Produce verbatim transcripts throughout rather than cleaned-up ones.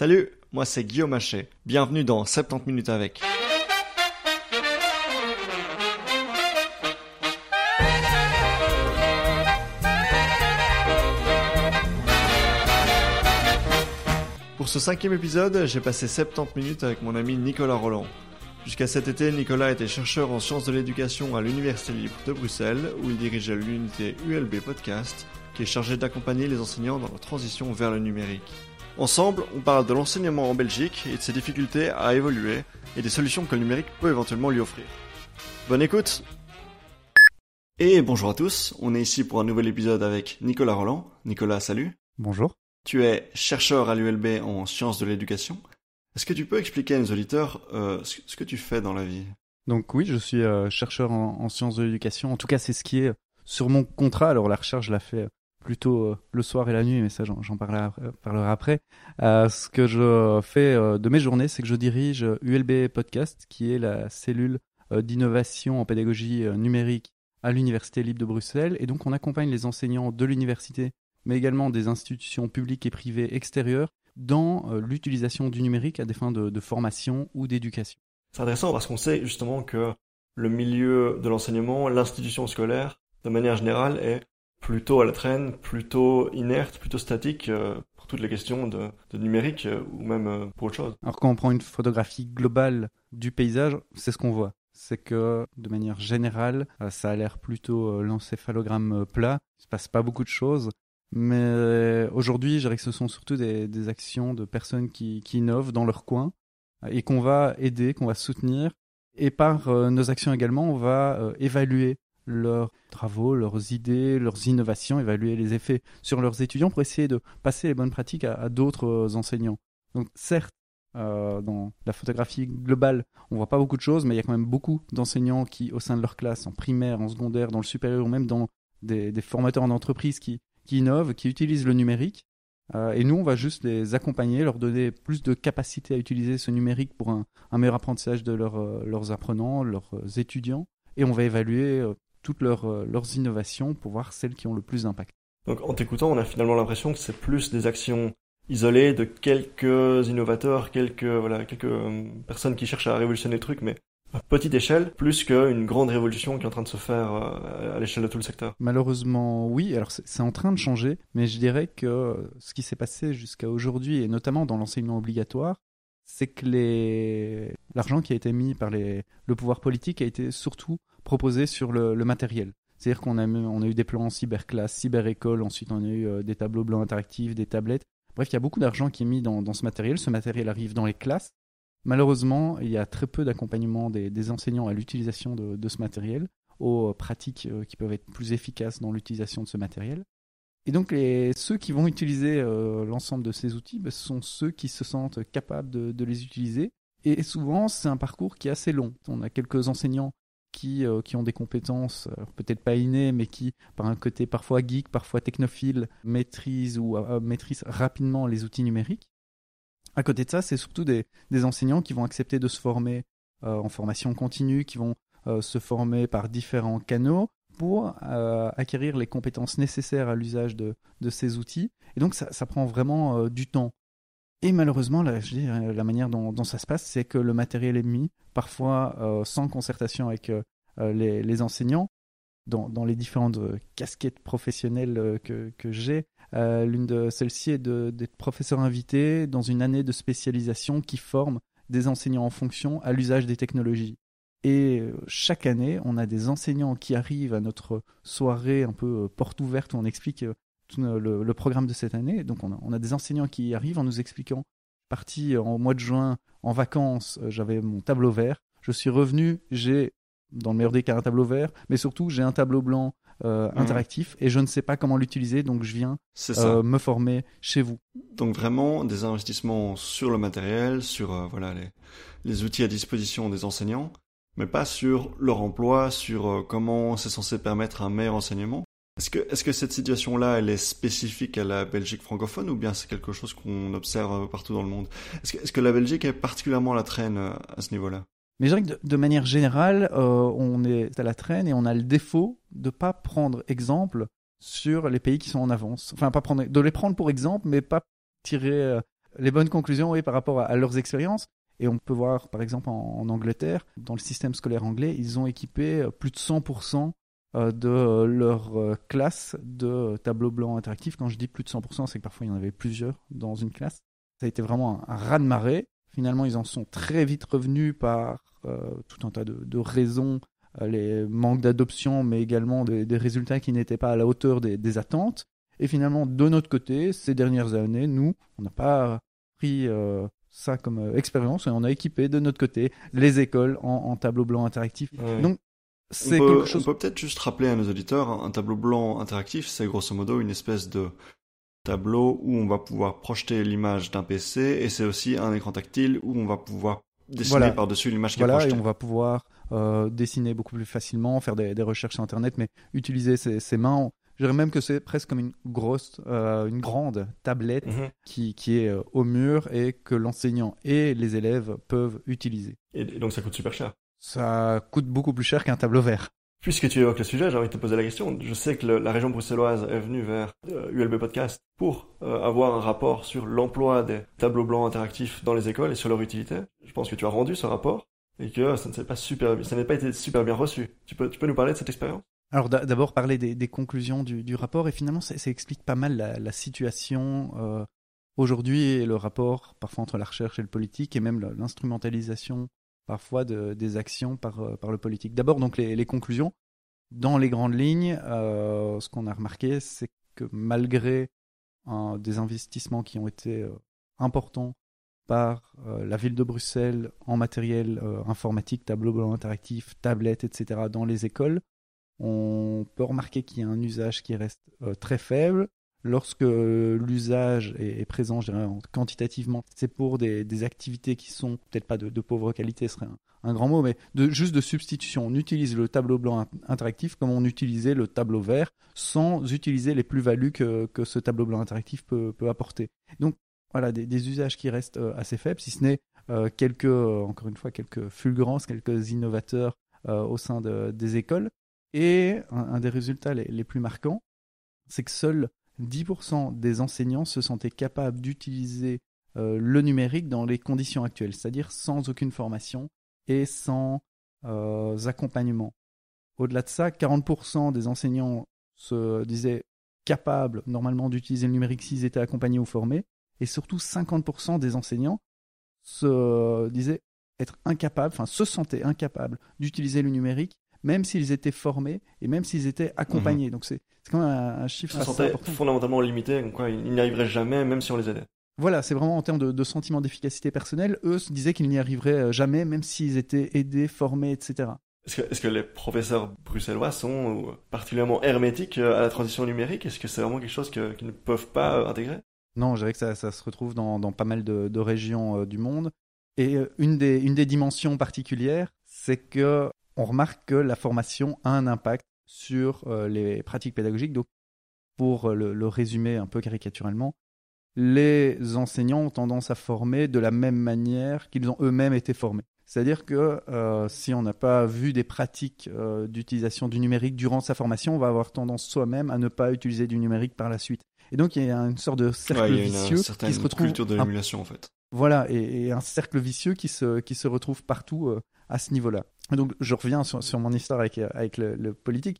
Salut, moi c'est Guillaume Haché. Bienvenue dans soixante-dix minutes avec. Pour ce cinquième épisode, j'ai passé soixante-dix minutes avec mon ami Nicolas Roland. Jusqu'à cet été, Nicolas était chercheur en sciences de l'éducation à l'Université libre de Bruxelles, où il dirigeait l'unité U L B Podcast, qui est chargée d'accompagner les enseignants dans leur transition vers le numérique. Ensemble, on parle de l'enseignement en Belgique et de ses difficultés à évoluer, et des solutions que le numérique peut éventuellement lui offrir. Bonne écoute! Et bonjour à tous, on est ici pour un nouvel épisode avec Nicolas Roland. Nicolas, salut! Bonjour. Tu es chercheur à l'U L B en sciences de l'éducation. Est-ce que tu peux expliquer à nos auditeurs euh, ce, ce que tu fais dans la vie? Donc oui, je suis euh, chercheur en, en sciences de l'éducation. En tout cas, c'est ce qui est sur mon contrat. Alors la recherche, je la fais plutôt euh, le soir et la nuit, mais ça, j'en, j'en parlerai, euh, parlerai après. Euh, ce que je fais euh, de mes journées, c'est que je dirige U L B Podcast, qui est la cellule euh, d'innovation en pédagogie euh, numérique à l'Université libre de Bruxelles. Et donc, on accompagne les enseignants de l'université, mais également des institutions publiques et privées extérieures, dans euh, l'utilisation du numérique à des fins de, de formation ou d'éducation. C'est intéressant parce qu'on sait justement que le milieu de l'enseignement, l'institution scolaire, de manière générale, est plutôt à la traîne, plutôt inerte, plutôt statique euh, pour toutes les questions de, de numérique euh, ou même euh, pour autre chose. Alors quand on prend une photographie globale du paysage, c'est ce qu'on voit. C'est que de manière générale, euh, ça a l'air plutôt euh, l'encéphalogramme euh, plat, il ne se passe pas beaucoup de choses. Mais aujourd'hui, je dirais que ce sont surtout des, des actions de personnes qui, qui innovent dans leur coin et qu'on va aider, qu'on va soutenir. Et par euh, nos actions également, on va euh, évaluer leurs travaux, leurs idées, leurs innovations, évaluer les effets sur leurs étudiants pour essayer de passer les bonnes pratiques à, à d'autres euh, enseignants. Donc certes, euh, dans la photographie globale, on voit pas beaucoup de choses, mais il y a quand même beaucoup d'enseignants qui, au sein de leur classe, en primaire, en secondaire, dans le supérieur ou même dans des, des formateurs en entreprise qui qui innovent, qui utilisent le numérique. Euh, et nous, on va juste les accompagner, leur donner plus de capacité à utiliser ce numérique pour un, un meilleur apprentissage de leur, euh, leurs apprenants, leurs euh, étudiants. Et on va évaluer euh, toutes leurs, euh, leurs innovations pour voir celles qui ont le plus d'impact. Donc en t'écoutant, on a finalement l'impression que c'est plus des actions isolées de quelques innovateurs, quelques, voilà, quelques euh, personnes qui cherchent à révolutionner le truc, mais à petite échelle, plus qu'une grande révolution qui est en train de se faire à l'échelle de tout le secteur. Malheureusement, oui. Alors, c'est, c'est en train de changer, mais je dirais que ce qui s'est passé jusqu'à aujourd'hui, et notamment dans l'enseignement obligatoire, c'est que les... l'argent qui a été mis par les... le pouvoir politique a été surtout proposé sur le, le matériel. C'est-à-dire qu'on a, on a eu des plans cyberclasse, cyberécole, ensuite on a eu euh, des tableaux blancs interactifs, des tablettes. Bref, il y a beaucoup d'argent qui est mis dans, dans ce matériel. Ce matériel arrive dans les classes. Malheureusement, il y a très peu d'accompagnement des, des enseignants à l'utilisation de, de ce matériel, aux pratiques euh, qui peuvent être plus efficaces dans l'utilisation de ce matériel. Et donc, les, ceux qui vont utiliser euh, l'ensemble de ces outils, ben, ce sont ceux qui se sentent capables de, de les utiliser. Et souvent, c'est un parcours qui est assez long. On a quelques enseignants qui, euh, qui ont des compétences, alors peut-être pas innées, mais qui, par un côté parfois geek, parfois technophile, maîtrisent ou euh, maîtrisent rapidement les outils numériques. À côté de ça, c'est surtout des, des enseignants qui vont accepter de se former euh, en formation continue, qui vont euh, se former par différents canaux pour euh, acquérir les compétences nécessaires à l'usage de, de ces outils. Et donc, ça, ça prend vraiment euh, du temps. Et malheureusement, la, je dis, la manière dont, dont ça se passe, c'est que le matériel est mis, parfois euh, sans concertation avec euh, les, les enseignants, dans, dans les différentes euh, casquettes professionnelles euh, que, que j'ai. Euh, l'une de celles-ci est de, d'être professeur invité dans une année de spécialisation qui forme des enseignants en fonction à l'usage des technologies. Et euh, chaque année, on a des enseignants qui arrivent à notre soirée un peu euh, porte ouverte où on explique euh, tout le, le programme de cette année. Donc on a, on a des enseignants qui arrivent en nous expliquant, parti en mois de juin en vacances, euh, j'avais mon tableau vert, je suis revenu, j'ai dans le meilleur des cas un tableau vert, mais surtout j'ai un tableau blanc Euh, interactif mmh. et je ne sais pas comment l'utiliser, donc je viens euh, me former chez vous. Donc vraiment des investissements sur le matériel, sur euh, voilà les, les outils à disposition des enseignants, mais pas sur leur emploi, sur euh, comment c'est censé permettre un meilleur enseignement. Est-ce que, est-ce que cette situation-là, elle est spécifique à la Belgique francophone ou bien c'est quelque chose qu'on observe partout dans le monde? Est-ce que, est-ce que la Belgique est particulièrement à la traîne à ce niveau-là? Mais je dirais que de, de manière générale, euh, on est à la traîne et on a le défaut de ne pas prendre exemple sur les pays qui sont en avance. Enfin, pas prendre, de les prendre pour exemple, mais pas tirer les bonnes conclusions, oui, par rapport à, à leurs expériences. Et on peut voir, par exemple, en, en Angleterre, dans le système scolaire anglais, ils ont équipé plus de cent pour cent de leur classe de tableaux blancs interactifs. Quand je dis plus de cent pour cent, c'est que parfois il y en avait plusieurs dans une classe. Ça a été vraiment un, un raz-de-marée. Finalement, ils en sont très vite revenus par euh, tout un tas de, de raisons, euh, les manques d'adoption, mais également des, des résultats qui n'étaient pas à la hauteur des, des attentes. Et finalement, de notre côté, ces dernières années, nous, on n'a pas pris euh, ça comme euh, expérience et on a équipé de notre côté les écoles en, en tableau blanc interactif. Ouais. Donc, c'est on peut, quelque chose... on peut peut-être juste rappeler à nos auditeurs, un tableau blanc interactif, c'est grosso modo une espèce de tableau où on va pouvoir projeter l'image d'un P C et c'est aussi un écran tactile où on va pouvoir dessiner voilà. par-dessus l'image qui voilà, est projetée. Et on va pouvoir euh, dessiner beaucoup plus facilement, faire des, des recherches sur Internet, mais utiliser ses, ses mains. Je dirais même que c'est presque comme une grosse, euh, une grande tablette mm-hmm. qui, qui est euh, au mur et que l'enseignant et les élèves peuvent utiliser. Et donc ça coûte super cher. Ça coûte beaucoup plus cher qu'un tableau vert. Puisque tu évoques le sujet, j'ai envie de te poser la question. Je sais que le, la région bruxelloise est venue vers euh, U L B Podcast pour euh, avoir un rapport sur l'emploi des tableaux blancs interactifs dans les écoles et sur leur utilité. Je pense que tu as rendu ce rapport et que ça ne s'est pas super, ça n'a pas été super bien reçu. Tu peux, tu peux nous parler de cette expérience ? Alors d'abord parler des, des conclusions du, du rapport et finalement ça, ça explique pas mal la, la situation euh, aujourd'hui et le rapport parfois entre la recherche et le politique et même l'instrumentalisation parfois de, des actions par, par le politique. D'abord, donc les, les conclusions. Dans les grandes lignes, euh, ce qu'on a remarqué, c'est que malgré euh, des investissements qui ont été euh, importants par euh, la ville de Bruxelles en matériel euh, informatique, tableau blanc interactif, tablettes, et cetera, dans les écoles, on peut remarquer qu'il y a un usage qui reste euh, très faible. Lorsque l'usage est présent, je dirais, quantitativement, c'est pour des, des activités qui sont peut-être pas de, de pauvre qualité, ce serait un, un grand mot, mais de, juste de substitution. On utilise le tableau blanc interactif comme on utilisait le tableau vert, sans utiliser les plus-values que, que ce tableau blanc interactif peut, peut apporter. Donc voilà, des, des usages qui restent euh, assez faibles, si ce n'est euh, quelques, euh, encore une fois, quelques fulgurances, quelques innovateurs euh, au sein de, des écoles. Et un, un des résultats les, les plus marquants, c'est que seuls dix pour cent des enseignants se sentaient capables d'utiliser euh, le numérique dans les conditions actuelles, c'est-à-dire sans aucune formation et sans euh, accompagnement. Au-delà de ça, quarante pour cent des enseignants se disaient capables normalement d'utiliser le numérique s'ils étaient accompagnés ou formés, et surtout cinquante pour cent des enseignants se euh, disaient être incapables, enfin se sentaient incapables d'utiliser le numérique même s'ils étaient formés et même s'ils étaient accompagnés. Mmh. Donc c'est, c'est quand même un, un chiffre assez important. Ils se sentaient fondamentalement limités, quoi, ils n'y arriveraient jamais, même si on les aidait. Voilà, c'est vraiment en termes de, de sentiment d'efficacité personnelle. Eux se disaient qu'ils n'y arriveraient jamais, même s'ils étaient aidés, formés, et cetera. Est-ce que, est-ce que les professeurs bruxellois sont particulièrement hermétiques à la transition numérique ? Est-ce que c'est vraiment quelque chose que, qu'ils ne peuvent pas intégrer ? Non, je dirais que ça, ça se retrouve dans, dans pas mal de, de régions euh, du monde. Et euh, une, des, une des dimensions particulières, c'est que on remarque que la formation a un impact sur euh, les pratiques pédagogiques. Donc, pour euh, le, le résumer un peu caricaturalement, les enseignants ont tendance à former de la même manière qu'ils ont eux-mêmes été formés. C'est-à-dire que euh, si on n'a pas vu des pratiques euh, d'utilisation du numérique durant sa formation, on va avoir tendance soi-même à ne pas utiliser du numérique par la suite. Et donc, il y a une sorte de cercle ouais, il y a vicieux une, certaine qui se retrouve... culture de l'émulation, en fait. Voilà, et, et un cercle vicieux qui se, qui se retrouve partout euh, à ce niveau-là. Et donc, je reviens sur, sur mon histoire avec, avec le, le politique.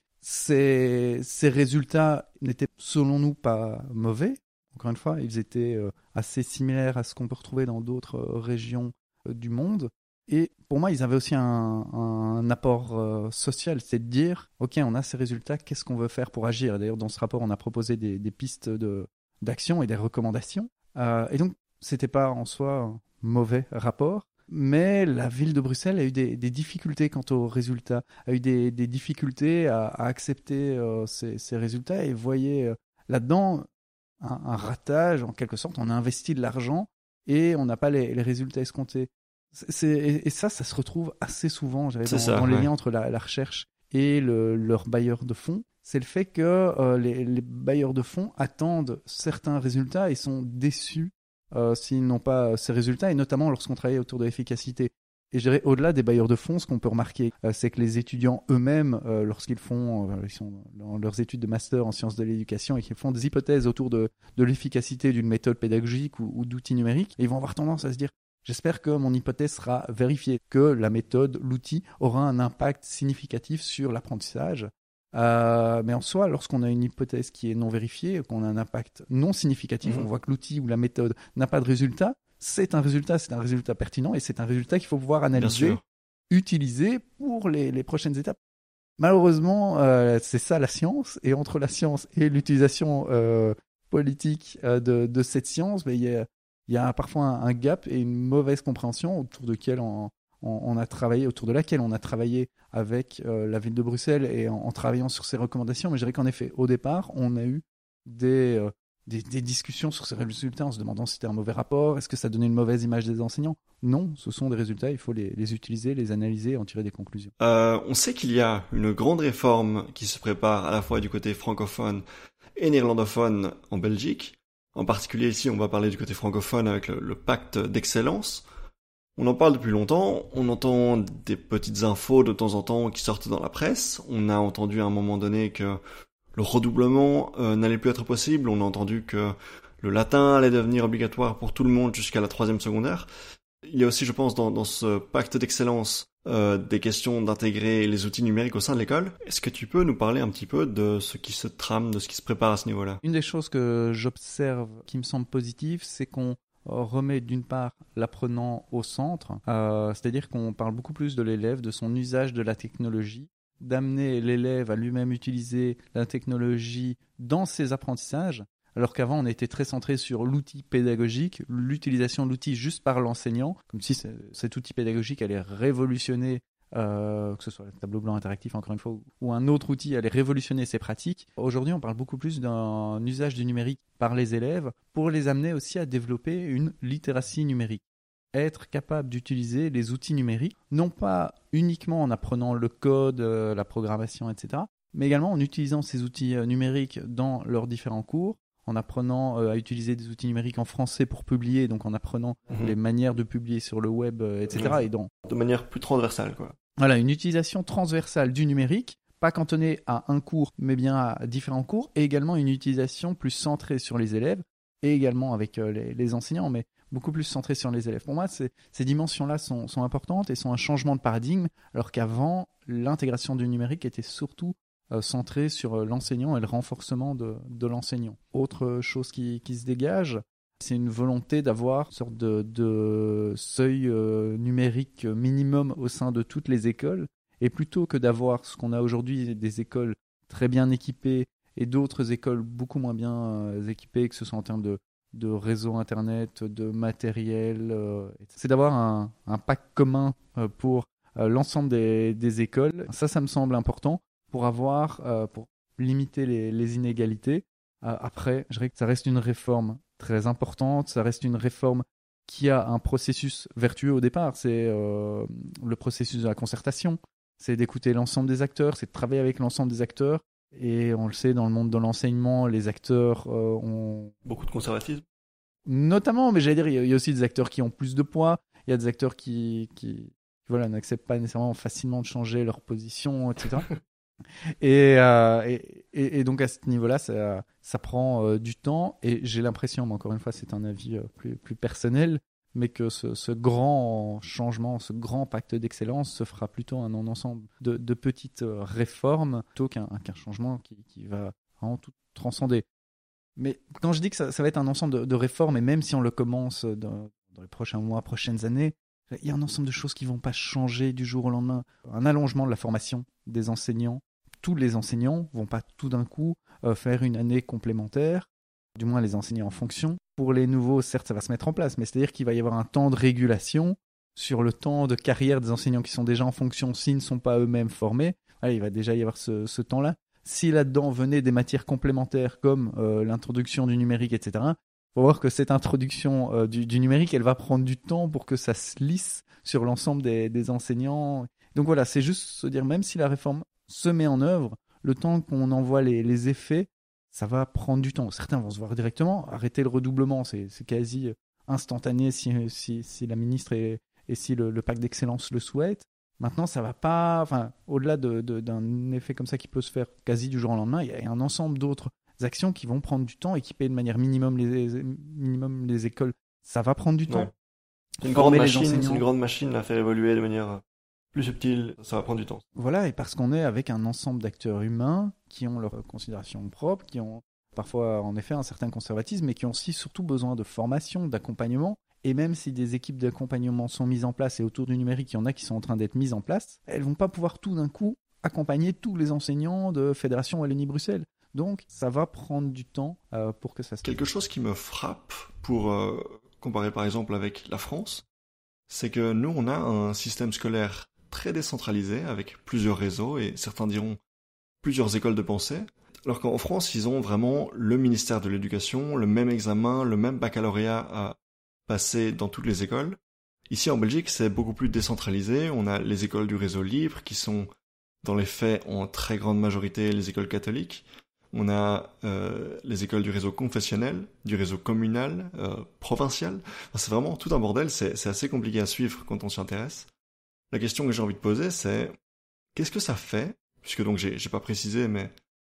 Ces, ces résultats n'étaient, selon nous, pas mauvais. Encore une fois, ils étaient euh, assez similaires à ce qu'on peut retrouver dans d'autres euh, régions euh, du monde. Et pour moi, ils avaient aussi un, un apport euh, social, c'est de dire, OK, on a ces résultats, qu'est-ce qu'on veut faire pour agir ? D'ailleurs, dans ce rapport, on a proposé des, des pistes de, d'action et des recommandations. Euh, et donc, c'était pas en soi un mauvais rapport, mais la ville de Bruxelles a eu des, des difficultés quant aux résultats, a eu des, des difficultés à, à accepter euh, ces, ces résultats et voyait euh, là-dedans un, un ratage, en quelque sorte. On a investi de l'argent et on n'a pas les, les résultats escomptés. C'est, c'est, et, et ça, ça se retrouve assez souvent dans, ça, dans les ouais. liens entre la, la recherche et le, leur bailleur de fonds. C'est le fait que euh, les, les bailleurs de fonds attendent certains résultats et sont déçus Euh, s'ils n'ont pas ces résultats, et notamment lorsqu'on travaille autour de l'efficacité. Et je dirais, au-delà des bailleurs de fonds, ce qu'on peut remarquer, euh, c'est que les étudiants eux-mêmes, euh, lorsqu'ils font, euh, ils sont dans leurs études de master en sciences de l'éducation et qu'ils font des hypothèses autour de, de l'efficacité d'une méthode pédagogique ou, ou d'outils numériques, ils vont avoir tendance à se dire, j'espère que mon hypothèse sera vérifiée, que la méthode, l'outil aura un impact significatif sur l'apprentissage. Euh, mais en soi, lorsqu'on a une hypothèse qui est non vérifiée, qu'on a un impact non significatif, mmh. on voit que l'outil ou la méthode n'a pas de résultat, c'est un résultat, c'est un résultat pertinent et c'est un résultat qu'il faut pouvoir analyser, utiliser pour les, les prochaines étapes. Malheureusement, euh, c'est ça la science, et entre la science et l'utilisation euh, politique euh, de, de cette science, il y a, y a parfois un, un gap et une mauvaise compréhension autour de, quel on, on, on a travaillé, autour de laquelle on a travaillé avec euh, la ville de Bruxelles et en, en travaillant sur ces recommandations. Mais je dirais qu'en effet, au départ, on a eu des... Euh, Des, des discussions sur ces résultats en se demandant si c'était un mauvais rapport, est-ce que ça donnait une mauvaise image des enseignants? Non, ce sont des résultats, il faut les, les utiliser, les analyser et en tirer des conclusions. Euh, on sait qu'il y a une grande réforme qui se prépare à la fois du côté francophone et néerlandophone en Belgique. En particulier ici, on va parler du côté francophone avec le, le pacte d'excellence. On en parle depuis longtemps, on entend des petites infos de temps en temps qui sortent dans la presse. On a entendu à un moment donné que le redoublement euh, n'allait plus être possible. On a entendu que le latin allait devenir obligatoire pour tout le monde jusqu'à la troisième secondaire. Il y a aussi, je pense, dans, dans ce pacte d'excellence, euh, des questions d'intégrer les outils numériques au sein de l'école. Est-ce que tu peux nous parler un petit peu de ce qui se trame, de ce qui se prépare à ce niveau-là? Une des choses que j'observe qui me semble positive, c'est qu'on remet d'une part l'apprenant au centre, euh, c'est-à-dire qu'on parle beaucoup plus de l'élève, de son usage de la technologie, d'amener l'élève à lui-même utiliser la technologie dans ses apprentissages, alors qu'avant on était très centré sur l'outil pédagogique, l'utilisation de l'outil juste par l'enseignant, comme si cet outil pédagogique allait révolutionner, euh, que ce soit le tableau blanc interactif encore une fois, ou un autre outil allait révolutionner ses pratiques. Aujourd'hui on parle beaucoup plus d'un usage du numérique par les élèves pour les amener aussi à développer une littératie numérique. Être capable d'utiliser les outils numériques, non pas uniquement en apprenant le code, euh, la programmation, et cetera, mais également en utilisant ces outils euh, numériques dans leurs différents cours, en apprenant euh, à utiliser des outils numériques en français pour publier, donc en apprenant mmh. les manières de publier sur le web, euh, et cetera. Mmh. Et donc, de manière plus transversale, quoi. Voilà, une utilisation transversale du numérique, pas cantonnée à un cours, mais bien à différents cours, et également une utilisation plus centrée sur les élèves, et également avec euh, les, les enseignants, mais beaucoup plus centré sur les élèves. Pour moi, ces, ces dimensions-là sont, sont importantes et sont un changement de paradigme, alors qu'avant, l'intégration du numérique était surtout euh, centrée sur euh, l'enseignant et le renforcement de, de l'enseignant. Autre chose qui, qui se dégage, c'est une volonté d'avoir une sorte de, de seuil euh, numérique minimum au sein de toutes les écoles, et plutôt que d'avoir ce qu'on a aujourd'hui, des écoles très bien équipées et d'autres écoles beaucoup moins bien euh, équipées, que ce soit en termes de de réseau internet, de matériel. Euh, c'est d'avoir un, un pack commun euh, pour euh, l'ensemble des, des écoles. Ça, ça me semble important pour avoir, euh, pour limiter les, les inégalités. Euh, après, je dirais que ça reste une réforme très importante. Ça reste une réforme qui a un processus vertueux au départ. C'est euh, le processus de la concertation. C'est d'écouter l'ensemble des acteurs, c'est de travailler avec l'ensemble des acteurs. Et on le sait, dans le monde de l'enseignement, les acteurs euh, ont... Beaucoup de conservatisme. Notamment, mais j'allais dire, il y a aussi des acteurs qui ont plus de poids, il y a des acteurs qui, qui, qui voilà, n'acceptent pas nécessairement facilement de changer leur position, et cetera. et, euh, et, et, et donc à ce niveau-là, ça, ça prend euh, du temps, et j'ai l'impression, mais encore une fois, c'est un avis euh, plus, plus personnel, mais que ce, ce grand changement, ce grand pacte d'excellence se fera plutôt un ensemble de, de petites réformes plutôt qu'un, qu'un changement qui, qui va vraiment tout transcender. Mais quand je dis que ça, ça va être un ensemble de, de réformes, et même si on le commence dans, dans les prochains mois, prochaines années, il y a un ensemble de choses qui ne vont pas changer du jour au lendemain. Un allongement de la formation des enseignants. Tous les enseignants ne vont pas tout d'un coup euh, faire une année complémentaire, du moins les enseignants en fonction. Pour les nouveaux, certes, ça va se mettre en place, mais c'est-à-dire qu'il va y avoir un temps de régulation sur le temps de carrière des enseignants qui sont déjà en fonction s'ils ne sont pas eux-mêmes formés. Allez, il va déjà y avoir ce, ce temps-là. Si là-dedans venaient des matières complémentaires comme euh, l'introduction du numérique, et cetera, il faut voir que cette introduction euh, du, du numérique, elle va prendre du temps pour que ça se lisse sur l'ensemble des, des enseignants. Donc voilà, c'est juste se dire, même si la réforme se met en œuvre, le temps qu'on en voit les, les effets, ça va prendre du temps. Certains vont se voir directement. Arrêter le redoublement, c'est, c'est quasi instantané si, si, si la ministre est, et si le, le pacte d'excellence le souhaite. Maintenant, ça va pas, enfin, au-delà de, de, d'un effet comme ça qui peut se faire quasi du jour au lendemain, il y a un ensemble d'autres actions qui vont prendre du temps, équiper de manière minimum les, minimum les écoles. Ça va prendre du temps. Ouais. C'est une grande machine, c'est une grande machine à faire évoluer de manière plus subtile, ça va prendre du temps. Voilà, et parce qu'on est avec un ensemble d'acteurs humains qui ont leurs considérations propres, qui ont parfois en effet un certain conservatisme, mais qui ont aussi surtout besoin de formation, d'accompagnement. Et même si des équipes d'accompagnement sont mises en place, et autour du numérique, il y en a qui sont en train d'être mises en place, elles ne vont pas pouvoir tout d'un coup accompagner tous les enseignants de Fédération Wallonie-Bruxelles. Donc, ça va prendre du temps euh, pour que ça se... Quelque chose qui me frappe, pour euh, comparer par exemple avec la France, c'est que nous, on a un système scolaire très décentralisé, avec plusieurs réseaux, et certains diront plusieurs écoles de pensée, alors qu'en France, ils ont vraiment le ministère de l'Éducation, le même examen, le même baccalauréat à passer dans toutes les écoles. Ici, en Belgique, c'est beaucoup plus décentralisé. On a les écoles du réseau libre, qui sont, dans les faits, en très grande majorité, les écoles catholiques. On a euh, les écoles du réseau confessionnel, du réseau communal, euh, provincial. Enfin, c'est vraiment tout un bordel, c'est, c'est assez compliqué à suivre quand on s'y intéresse. La question que j'ai envie de poser, c'est qu'est-ce que ça fait, puisque donc j'ai, j'ai pas précisé, mais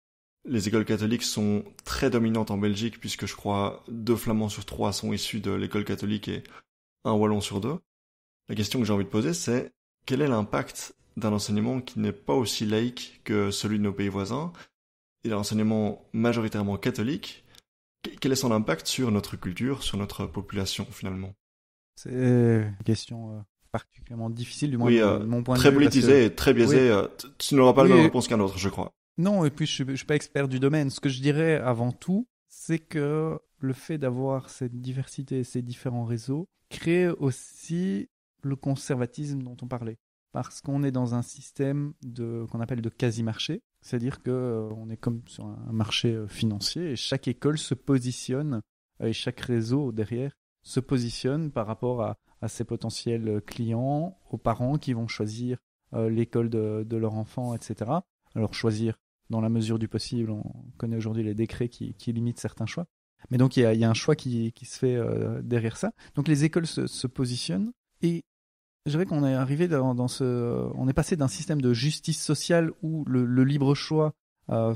les écoles catholiques sont très dominantes en Belgique, puisque je crois deux Flamands sur trois sont issus de l'école catholique et un Wallon sur deux. La question que j'ai envie de poser, c'est quel est l'impact d'un enseignement qui n'est pas aussi laïque que celui de nos pays voisins, et d'un enseignement majoritairement catholique? Quel est son impact sur notre culture, sur notre population, finalement? C'est une question... Euh... particulièrement difficile du moins oui, euh, de mon point très de vue. Politisé que... et très biaisé. Oui. Tu, tu n'auras pas oui. la même réponse qu'un autre, je crois. Non, et puis je ne suis, suis pas expert du domaine. Ce que je dirais avant tout, c'est que le fait d'avoir cette diversité et ces différents réseaux crée aussi le conservatisme dont on parlait. Parce qu'on est dans un système de, qu'on appelle de quasi-marché. C'est-à-dire qu'on euh, est comme sur un marché financier et chaque école se positionne, et chaque réseau derrière se positionne par rapport à à ses potentiels clients, aux parents qui vont choisir euh, l'école de, de leur enfant, et cetera. Alors choisir dans la mesure du possible, on connaît aujourd'hui les décrets qui, qui limitent certains choix. Mais donc il y a, y a un choix qui, qui se fait euh, derrière ça. Donc les écoles se, se positionnent et je dirais qu'on est arrivé dans, dans ce... On est passé d'un système de justice sociale où le, le libre choix euh,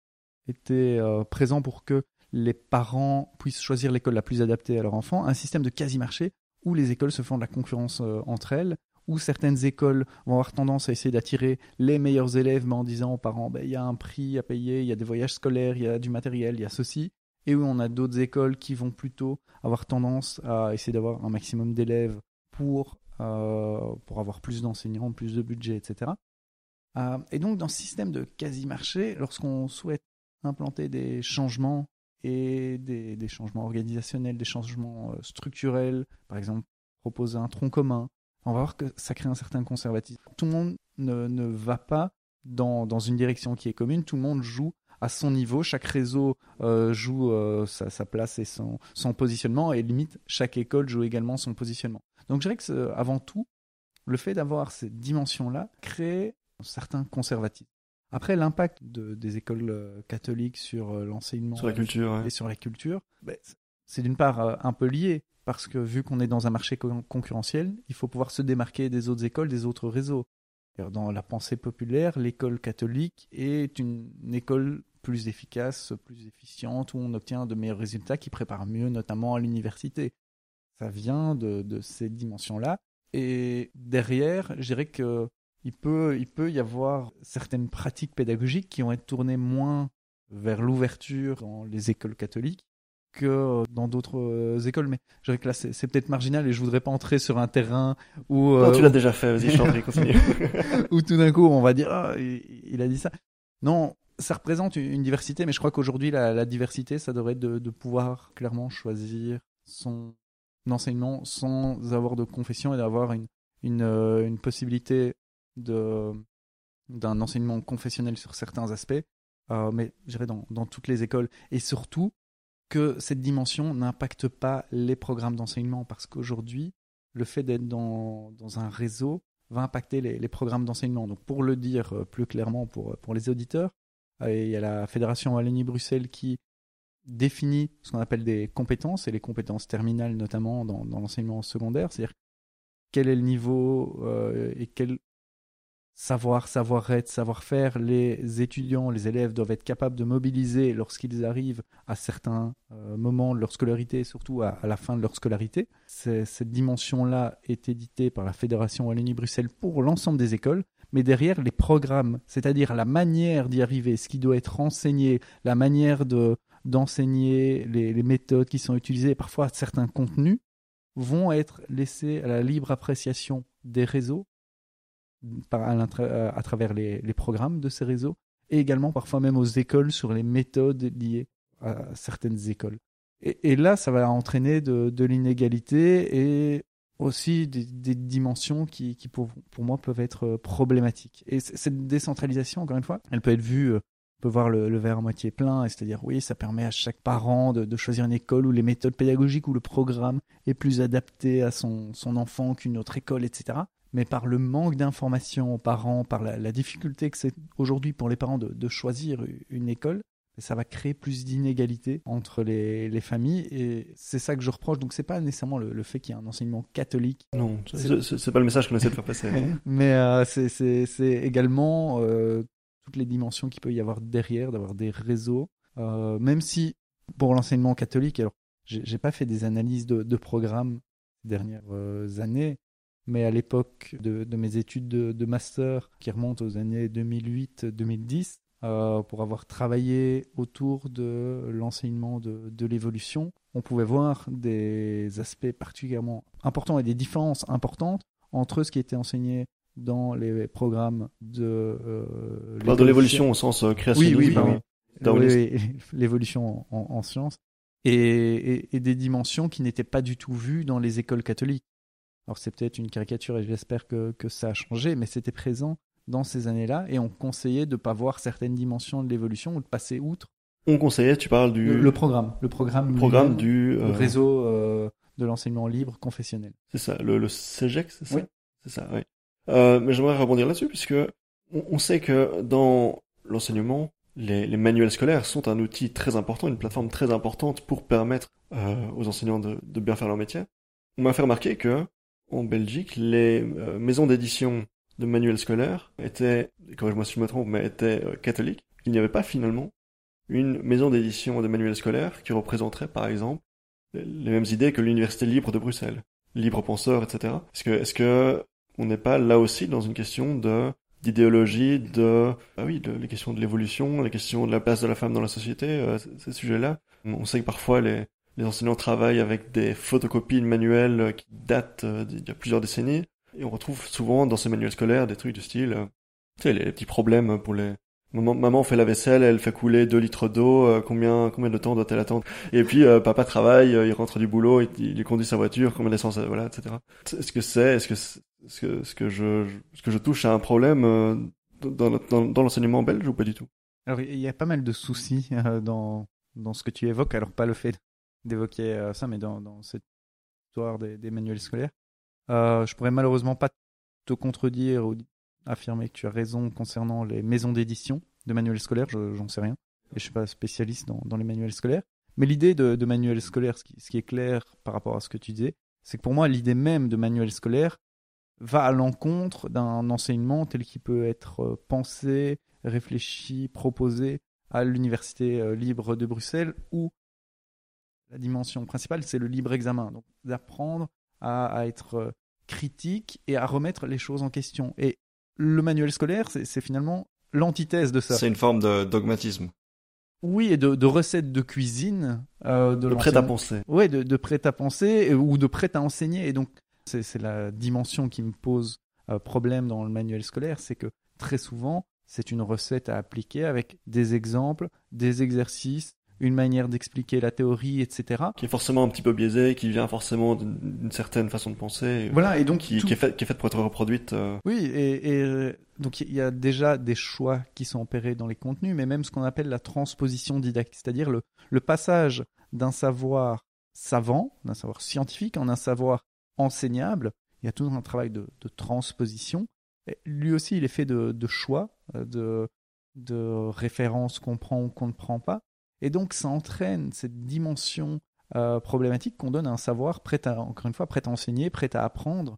était euh, présent pour que les parents puissent choisir l'école la plus adaptée à leur enfant, à un système de quasi-marché où les écoles se font de la concurrence euh, entre elles, où certaines écoles vont avoir tendance à essayer d'attirer les meilleurs élèves, mais en disant aux parents, ben, y a un prix à payer, il y a des voyages scolaires, il y a du matériel, il y a ceci, et où on a d'autres écoles qui vont plutôt avoir tendance à essayer d'avoir un maximum d'élèves pour, euh, pour avoir plus d'enseignants, plus de budget, et cetera. Euh, et donc, dans ce système de quasi-marché, lorsqu'on souhaite implanter des changements et des, des changements organisationnels, des changements euh, structurels, par exemple proposer un tronc commun, on va voir que ça crée un certain conservatisme. Tout le monde ne, ne va pas dans, dans une direction qui est commune, tout le monde joue à son niveau, chaque réseau euh, joue euh, sa, sa place et son, son positionnement, et limite, chaque école joue également son positionnement. Donc je dirais que avant tout, le fait d'avoir cette dimension-là crée un certain conservatisme. Après, l'impact de, des écoles euh, catholiques sur euh, l'enseignement sur la culture, et ouais. sur la culture, bah, c'est d'une part euh, un peu lié, parce que vu qu'on est dans un marché con- concurrentiel, il faut pouvoir se démarquer des autres écoles, des autres réseaux. Alors, dans la pensée populaire, l'école catholique est une, une école plus efficace, plus efficiente, où on obtient de meilleurs résultats, qui préparent mieux, notamment à l'université. Ça vient de, de ces dimensions-là. Et derrière, je dirais que Il peut, il peut y avoir certaines pratiques pédagogiques qui vont être tournées moins vers l'ouverture dans les écoles catholiques que dans d'autres écoles. Mais je dirais que là, c'est, c'est peut-être marginal et je voudrais pas entrer sur un terrain où... Non, euh, tu l'as déjà fait, vas-y, je t'en prie, continue. où tout d'un coup, on va dire, ah, il, il a dit ça. Non, ça représente une diversité, mais je crois qu'aujourd'hui, la, la diversité, ça devrait être de, de pouvoir clairement choisir son enseignement sans avoir de confession et d'avoir une, une, une possibilité de, d'un enseignement confessionnel sur certains aspects, euh, mais je dirais dans, dans toutes les écoles. Et surtout, que cette dimension n'impacte pas les programmes d'enseignement, parce qu'aujourd'hui, le fait d'être dans, dans un réseau va impacter les, les programmes d'enseignement. Donc pour le dire plus clairement pour, pour les auditeurs, euh, il y a la Fédération Wallonie-Bruxelles qui définit ce qu'on appelle des compétences, et les compétences terminales notamment dans, dans l'enseignement secondaire, c'est-à-dire quel est le niveau euh, et quel savoir, savoir-être, savoir-faire les étudiants, les élèves doivent être capables de mobiliser lorsqu'ils arrivent à certains euh, moments de leur scolarité, surtout à, à la fin de leur scolarité. C'est, cette dimension-là est éditée par la Fédération Wallonie-Bruxelles pour l'ensemble des écoles, mais derrière les programmes, c'est-à-dire la manière d'y arriver, ce qui doit être enseigné, la manière de, d'enseigner, les, les méthodes qui sont utilisées, parfois certains contenus, vont être laissés à la libre appréciation des réseaux, par, à, à travers les, les programmes de ces réseaux, et également parfois même aux écoles sur les méthodes liées à certaines écoles. Et, et là, ça va entraîner de, de l'inégalité et aussi des, des dimensions qui, qui pour, pour moi, peuvent être problématiques. Et cette décentralisation, encore une fois, elle peut être vue... On peut voir le, le verre à moitié plein, c'est-à-dire oui, ça permet à chaque parent de, de choisir une école où les méthodes pédagogiques ou le programme est plus adapté à son, son enfant qu'une autre école, et cetera. Mais par le manque d'informations aux parents, par la, la difficulté que c'est aujourd'hui pour les parents de, de choisir une école, ça va créer plus d'inégalités entre les, les familles, et c'est ça que je reproche. Donc c'est pas nécessairement le, le fait qu'il y ait un enseignement catholique. Non, c'est, c'est, c'est pas le message qu'on essaie de faire passer. Mais euh, c'est, c'est, c'est également... Euh, toutes les dimensions qu'il peut y avoir derrière, d'avoir des réseaux, euh, même si pour l'enseignement catholique, alors j'ai, j'ai pas fait des analyses de, de programmes ces dernières euh, années, mais à l'époque de, de mes études de, de master qui remontent aux années deux mille huit deux mille dix, euh, pour avoir travaillé autour de l'enseignement de, de l'évolution, on pouvait voir des aspects particulièrement importants et des différences importantes entre ce qui était enseigné dans les programmes de euh, l'évolution. de l'évolution au sens euh, créationniste, oui, oui, hein, oui, oui, l'évolution en, en sciences, et, et, et des dimensions qui n'étaient pas du tout vues dans les écoles catholiques. Alors c'est peut-être une caricature et j'espère que, que ça a changé, mais c'était présent dans ces années-là, et on conseillait de ne pas voir certaines dimensions de l'évolution ou de passer outre. On conseillait, tu parles du... Le, le programme. Le programme, le programme du... Euh... Le réseau euh, de l'enseignement libre confessionnel. C'est ça, le, le C E G E C, c'est ça? Oui. C'est ça, oui. Euh, mais j'aimerais rebondir là-dessus, puisque on, on sait que dans l'enseignement, les, les manuels scolaires sont un outil très important, une plateforme très importante pour permettre euh, aux enseignants de, de bien faire leur métier. On m'a fait remarquer que en Belgique, les euh, maisons d'édition de manuels scolaires étaient, corrige-moi si je me trompe, mais étaient euh, catholiques. Il n'y avait pas finalement une maison d'édition de manuels scolaires qui représenterait, par exemple, les, les mêmes idées que l'Université libre de Bruxelles, libre penseur, et cetera. Est-ce que, est-ce que on n'est pas là aussi dans une question de d'idéologie, de ah oui, de, les questions de l'évolution, les questions de la place de la femme dans la société, euh, ces sujets-là. On sait que parfois les les enseignants travaillent avec des photocopies de manuels qui datent euh, d'il y a plusieurs décennies, et on retrouve souvent dans ces manuels scolaires des trucs du style, euh, tu sais, les, les petits problèmes pour les maman, maman fait la vaisselle, elle fait couler deux litres d'eau, euh, combien combien de temps doit-elle attendre? Et puis euh, papa travaille, euh, il rentre du boulot, il, il conduit sa voiture, combien d'essence, euh, voilà, et cetera. Est-ce que c'est, est-ce que c'est, est-ce que est-ce que je est-ce que je touche à un problème euh, dans, dans dans l'enseignement belge ou pas du tout? Alors il y a pas mal de soucis euh, dans dans ce que tu évoques. Alors pas le fait d'évoquer euh, ça, mais dans dans cette histoire des, des manuels scolaires. Euh, je pourrais malheureusement pas te contredire ou affirmer que tu as raison concernant les maisons d'édition de manuels scolaires, je, j'en sais rien, et je suis pas spécialiste dans, dans les manuels scolaires. Mais l'idée de, de manuels scolaires, ce qui, ce qui est clair par rapport à ce que tu disais, c'est que pour moi, l'idée même de manuels scolaires va à l'encontre d'un enseignement tel qu'il peut être pensé, réfléchi, proposé à l'Université euh, libre de Bruxelles, où la dimension principale, c'est le libre examen. Donc, d'apprendre à, à être critique et à remettre les choses en question. Et le manuel scolaire, c'est, c'est finalement l'antithèse de ça. C'est une forme de dogmatisme. Oui, et de, de recettes de cuisine. Euh, de de prêt à penser. Oui, de, de prêt à penser ou de prêt à enseigner. Et donc, c'est, c'est la dimension qui me pose euh, problème dans le manuel scolaire, c'est que très souvent, c'est une recette à appliquer avec des exemples, des exercices, une manière d'expliquer la théorie, et cetera. Qui est forcément un petit peu biaisée, qui vient forcément d'une certaine façon de penser. Voilà, et donc qui, tout... qui, est faite, qui est faite pour être reproduite. Euh... Oui, et, et donc il y a déjà des choix qui sont opérés dans les contenus, mais même ce qu'on appelle la transposition didactique, c'est-à-dire le, le passage d'un savoir savant, d'un savoir scientifique, en un savoir enseignable. Il y a tout un travail de, de transposition. Et lui aussi, il est fait de, de choix, de, de références qu'on prend ou qu'on ne prend pas. Et donc, ça entraîne cette dimension euh, problématique qu'on donne à un savoir prêt à, encore une fois, prêt à enseigner, prêt à apprendre.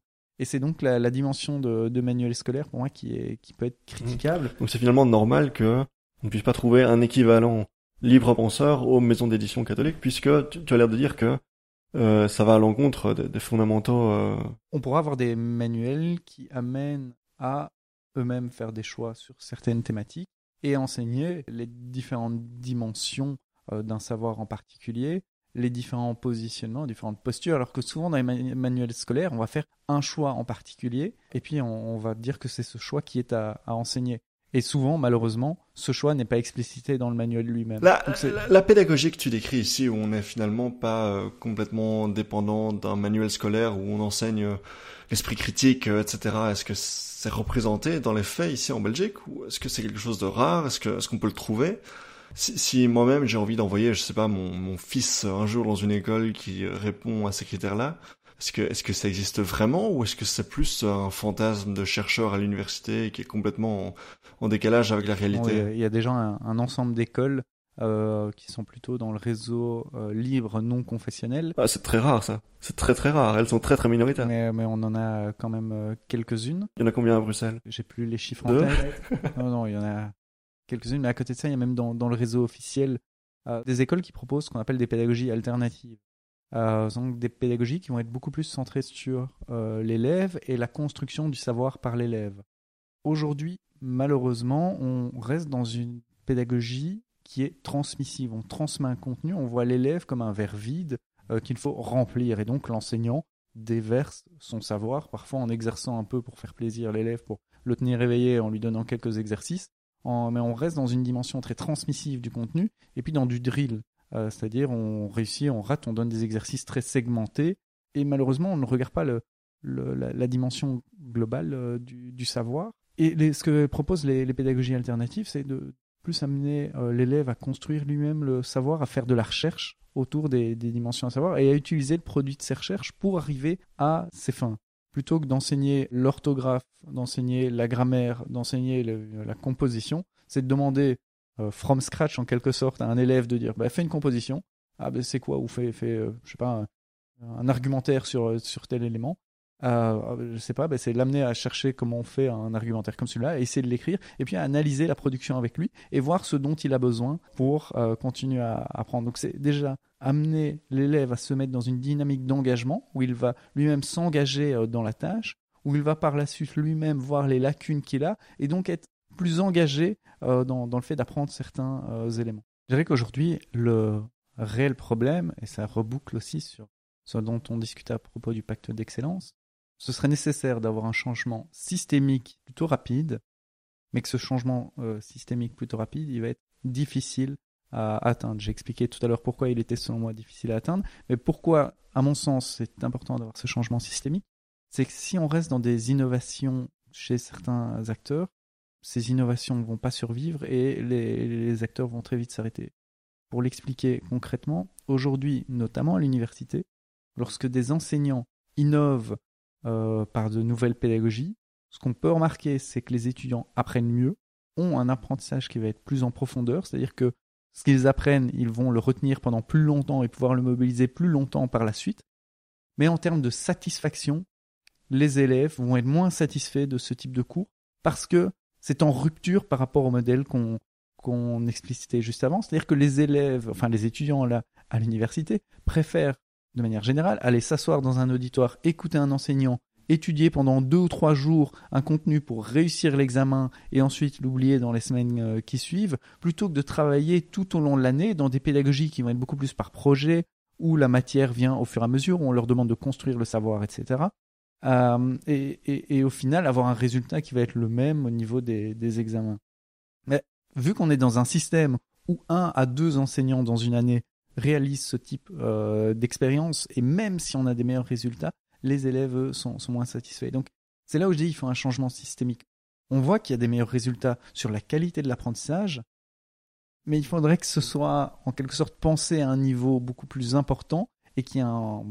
Et c'est donc la, la dimension de, de manuel scolaire pour moi qui, est, qui peut être critiquable. Donc c'est finalement normal que on ne puisse pas trouver un équivalent libre penseur aux maisons d'édition catholiques, puisque tu, tu as l'air de dire que euh, ça va à l'encontre des, des fondamentaux. Euh... On pourra avoir des manuels qui amènent à eux-mêmes faire des choix sur certaines thématiques et enseigner les différentes dimensions euh, d'un savoir en particulier, les différents positionnements, différentes postures, alors que souvent dans les man- manuels scolaires, on va faire un choix en particulier, et puis on, on va dire que c'est ce choix qui est à, à enseigner. Et souvent, malheureusement, ce choix n'est pas explicité dans le manuel lui-même. La, la, la pédagogie que tu décris ici, où on n'est finalement pas euh, complètement dépendant d'un manuel scolaire, où on enseigne euh, l'esprit critique, euh, et cetera, est-ce que c'est représenté dans les faits ici en Belgique, ou est-ce que c'est quelque chose de rare? Est-ce que, est-ce qu'on peut le trouver? Si, si moi-même j'ai envie d'envoyer, je sais pas, mon, mon fils un jour dans une école qui répond à ces critères-là, est-ce que, est-ce que ça existe vraiment, ou est-ce que c'est plus un fantasme de chercheur à l'université qui est complètement en, en décalage avec la réalité? Bon, il y a déjà un, un ensemble d'écoles euh, qui sont plutôt dans le réseau euh, libre non confessionnel. Ah, c'est très rare ça, c'est très très rare, elles sont très très minoritaires. Mais, mais on en a quand même euh, quelques-unes. Il y en a combien à Bruxelles? J'ai plus les chiffres Deux en tête. Non, non, il y en a quelques-unes, mais à côté de ça, il y a même dans, dans le réseau officiel euh, des écoles qui proposent ce qu'on appelle des pédagogies alternatives. Euh, donc des pédagogies qui vont être beaucoup plus centrées sur euh, l'élève et la construction du savoir par l'élève. Aujourd'hui, malheureusement, on reste dans une pédagogie qui est transmissive. On transmet un contenu, on voit l'élève comme un verre vide euh, qu'il faut remplir. Et donc l'enseignant déverse son savoir, parfois en exerçant un peu pour faire plaisir à l'élève, pour le tenir éveillé en lui donnant quelques exercices. En, mais on reste dans une dimension très transmissive du contenu et puis dans du drill. Euh, c'est-à-dire on réussit, on rate, on donne des exercices très segmentés et malheureusement on ne regarde pas le, le, la, la dimension globale euh, du, du savoir. Et les, ce que proposent les, les pédagogies alternatives, c'est de plus amener euh, l'élève à construire lui-même le savoir, à faire de la recherche autour des, des dimensions à savoir et à utiliser le produit de ces recherches pour arriver à ses fins. Plutôt que d'enseigner l'orthographe, d'enseigner la grammaire, d'enseigner le, la composition, c'est de demander euh, from scratch en quelque sorte à un élève de dire bah, fais une composition, ah ben bah, c'est quoi, ou fais, fais euh, je sais pas, un, un argumentaire sur, sur tel élément. Euh, je sais pas, bah, c'est l'amener à chercher comment on fait un argumentaire comme celui-là, essayer de l'écrire, et puis à analyser la production avec lui et voir ce dont il a besoin pour euh, continuer à apprendre. Donc c'est déjà amener l'élève à se mettre dans une dynamique d'engagement où il va lui-même s'engager euh, dans la tâche, où il va par la suite lui-même voir les lacunes qu'il a et donc être plus engagé euh, dans, dans le fait d'apprendre certains euh, éléments. Je dirais qu'aujourd'hui, le réel problème, et ça reboucle aussi sur ce dont on discutait à propos du pacte d'excellence, ce serait nécessaire d'avoir un changement systémique plutôt rapide, mais que ce changement euh, systémique plutôt rapide, il va être difficile à atteindre. J'ai expliqué tout à l'heure pourquoi il était selon moi difficile à atteindre, mais pourquoi, à mon sens, c'est important d'avoir ce changement systémique, c'est que si on reste dans des innovations chez certains acteurs, ces innovations ne vont pas survivre et les, les acteurs vont très vite s'arrêter. Pour l'expliquer concrètement, aujourd'hui, notamment à l'université, lorsque des enseignants innovent Euh, par de nouvelles pédagogies, ce qu'on peut remarquer, c'est que les étudiants apprennent mieux, ont un apprentissage qui va être plus en profondeur, c'est-à-dire que ce qu'ils apprennent, ils vont le retenir pendant plus longtemps et pouvoir le mobiliser plus longtemps par la suite. Mais en termes de satisfaction, les élèves vont être moins satisfaits de ce type de cours parce que c'est en rupture par rapport au modèle qu'on, qu'on explicitait juste avant. C'est-à-dire que les élèves, enfin les étudiants là à l'université, préfèrent de manière générale, aller s'asseoir dans un auditoire, écouter un enseignant, étudier pendant deux ou trois jours un contenu pour réussir l'examen et ensuite l'oublier dans les semaines qui suivent, plutôt que de travailler tout au long de l'année dans des pédagogies qui vont être beaucoup plus par projet, où la matière vient au fur et à mesure, où on leur demande de construire le savoir, et cetera. Euh, et, et, et au final, avoir un résultat qui va être le même au niveau des, des examens. Mais vu qu'on est dans un système où un à deux enseignants dans une année réalisent ce type euh, d'expérience et même si on a des meilleurs résultats, les élèves eux, sont, sont moins satisfaits. Donc c'est là où je dis qu'il faut un changement systémique. On voit qu'il y a des meilleurs résultats sur la qualité de l'apprentissage, mais il faudrait que ce soit en quelque sorte pensé à un niveau beaucoup plus important et qu'il y ait un,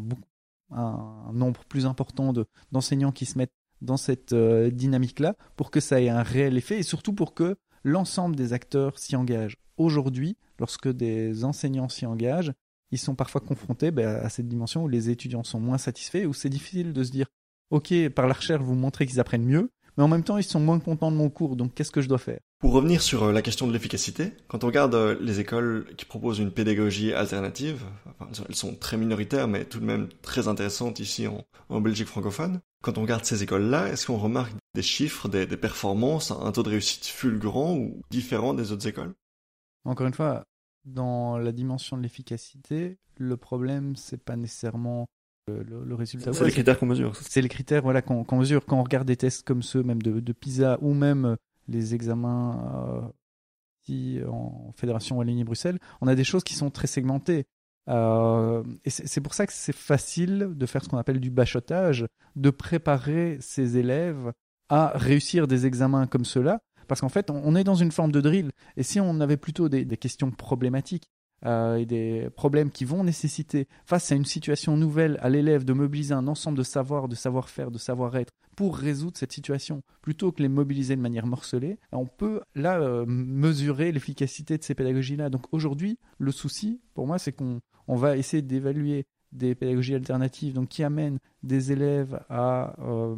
un nombre plus important de, d'enseignants qui se mettent dans cette euh, dynamique-là pour que ça ait un réel effet et surtout pour que l'ensemble des acteurs s'y engagent. Aujourd'hui, lorsque des enseignants s'y engagent, ils sont parfois confrontés ben, à cette dimension où les étudiants sont moins satisfaits, où c'est difficile de se dire ok, par la recherche, vous montrez qu'ils apprennent mieux, mais en même temps, ils sont moins contents de mon cours, donc qu'est-ce que je dois faire? Pour revenir sur euh, la question de l'efficacité, quand on regarde euh, les écoles qui proposent une pédagogie alternative, enfin, elles sont très minoritaires, mais tout de même très intéressantes ici en, en Belgique francophone. Quand on regarde ces écoles-là, est-ce qu'on remarque des chiffres, des, des performances, un taux de réussite fulgurant ou différent des autres écoles? Encore une fois, dans la dimension de l'efficacité, le problème, c'est pas nécessairement le, le, le résultat. C'est les critères qu'on mesure. C'est les critères voilà, qu'on, qu'on mesure. Quand on regarde des tests comme ceux, même de, de PISA, ou même les examens euh, en Fédération Wallonie-Bruxelles, on a des choses qui sont très segmentées. Euh, et c'est, c'est pour ça que c'est facile de faire ce qu'on appelle du bachotage, de préparer ses élèves à réussir des examens comme ceux-là, parce qu'en fait, on est dans une forme de drill. Et si on avait plutôt des, des questions problématiques euh, et des problèmes qui vont nécessiter, face à une situation nouvelle, à l'élève de mobiliser un ensemble de savoir, de savoir-faire, de savoir-être pour résoudre cette situation, plutôt que les mobiliser de manière morcelée, on peut là euh, mesurer l'efficacité de ces pédagogies-là. Donc aujourd'hui, le souci, pour moi, c'est qu'on on va essayer d'évaluer des pédagogies alternatives donc, qui amènent des élèves à, euh,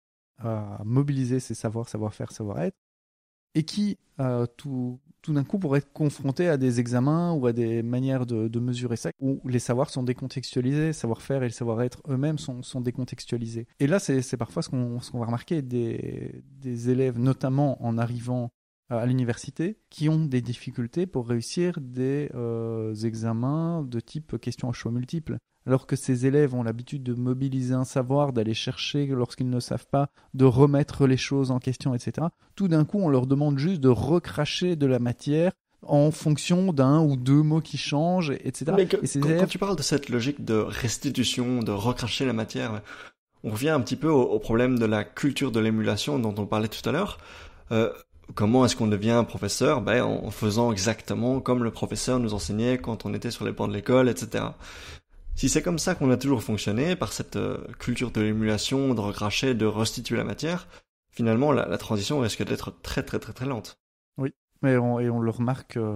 à mobiliser ces savoirs, savoir-faire, savoir-être, et qui, euh, tout, tout d'un coup, pourraient être confrontés à des examens ou à des manières de, de mesurer ça, où les savoirs sont décontextualisés, le savoir-faire et le savoir-être eux-mêmes sont, sont décontextualisés. Et là, c'est, c'est parfois ce qu'on, ce qu'on va remarquer, des, des élèves, notamment en arrivant à l'université, qui ont des difficultés pour réussir des euh, examens de type questions à choix multiples. Alors que ces élèves ont l'habitude de mobiliser un savoir, d'aller chercher lorsqu'ils ne savent pas, de remettre les choses en question, et cetera. Tout d'un coup, on leur demande juste de recracher de la matière en fonction d'un ou deux mots qui changent, et cetera. Mais que, et ces quand, élèves... quand tu parles de cette logique de restitution, de recracher la matière, on revient un petit peu au, au problème de la culture de l'émulation dont on parlait tout à l'heure. Euh, Comment est-ce qu'on devient professeur? Ben, en faisant exactement comme le professeur nous enseignait quand on était sur les bancs de l'école, et cetera. Si c'est comme ça qu'on a toujours fonctionné, par cette euh, culture de l'émulation, de recracher, de restituer la matière, finalement, la, la transition risque d'être très très très très lente. Oui, mais on, et on le remarque, euh,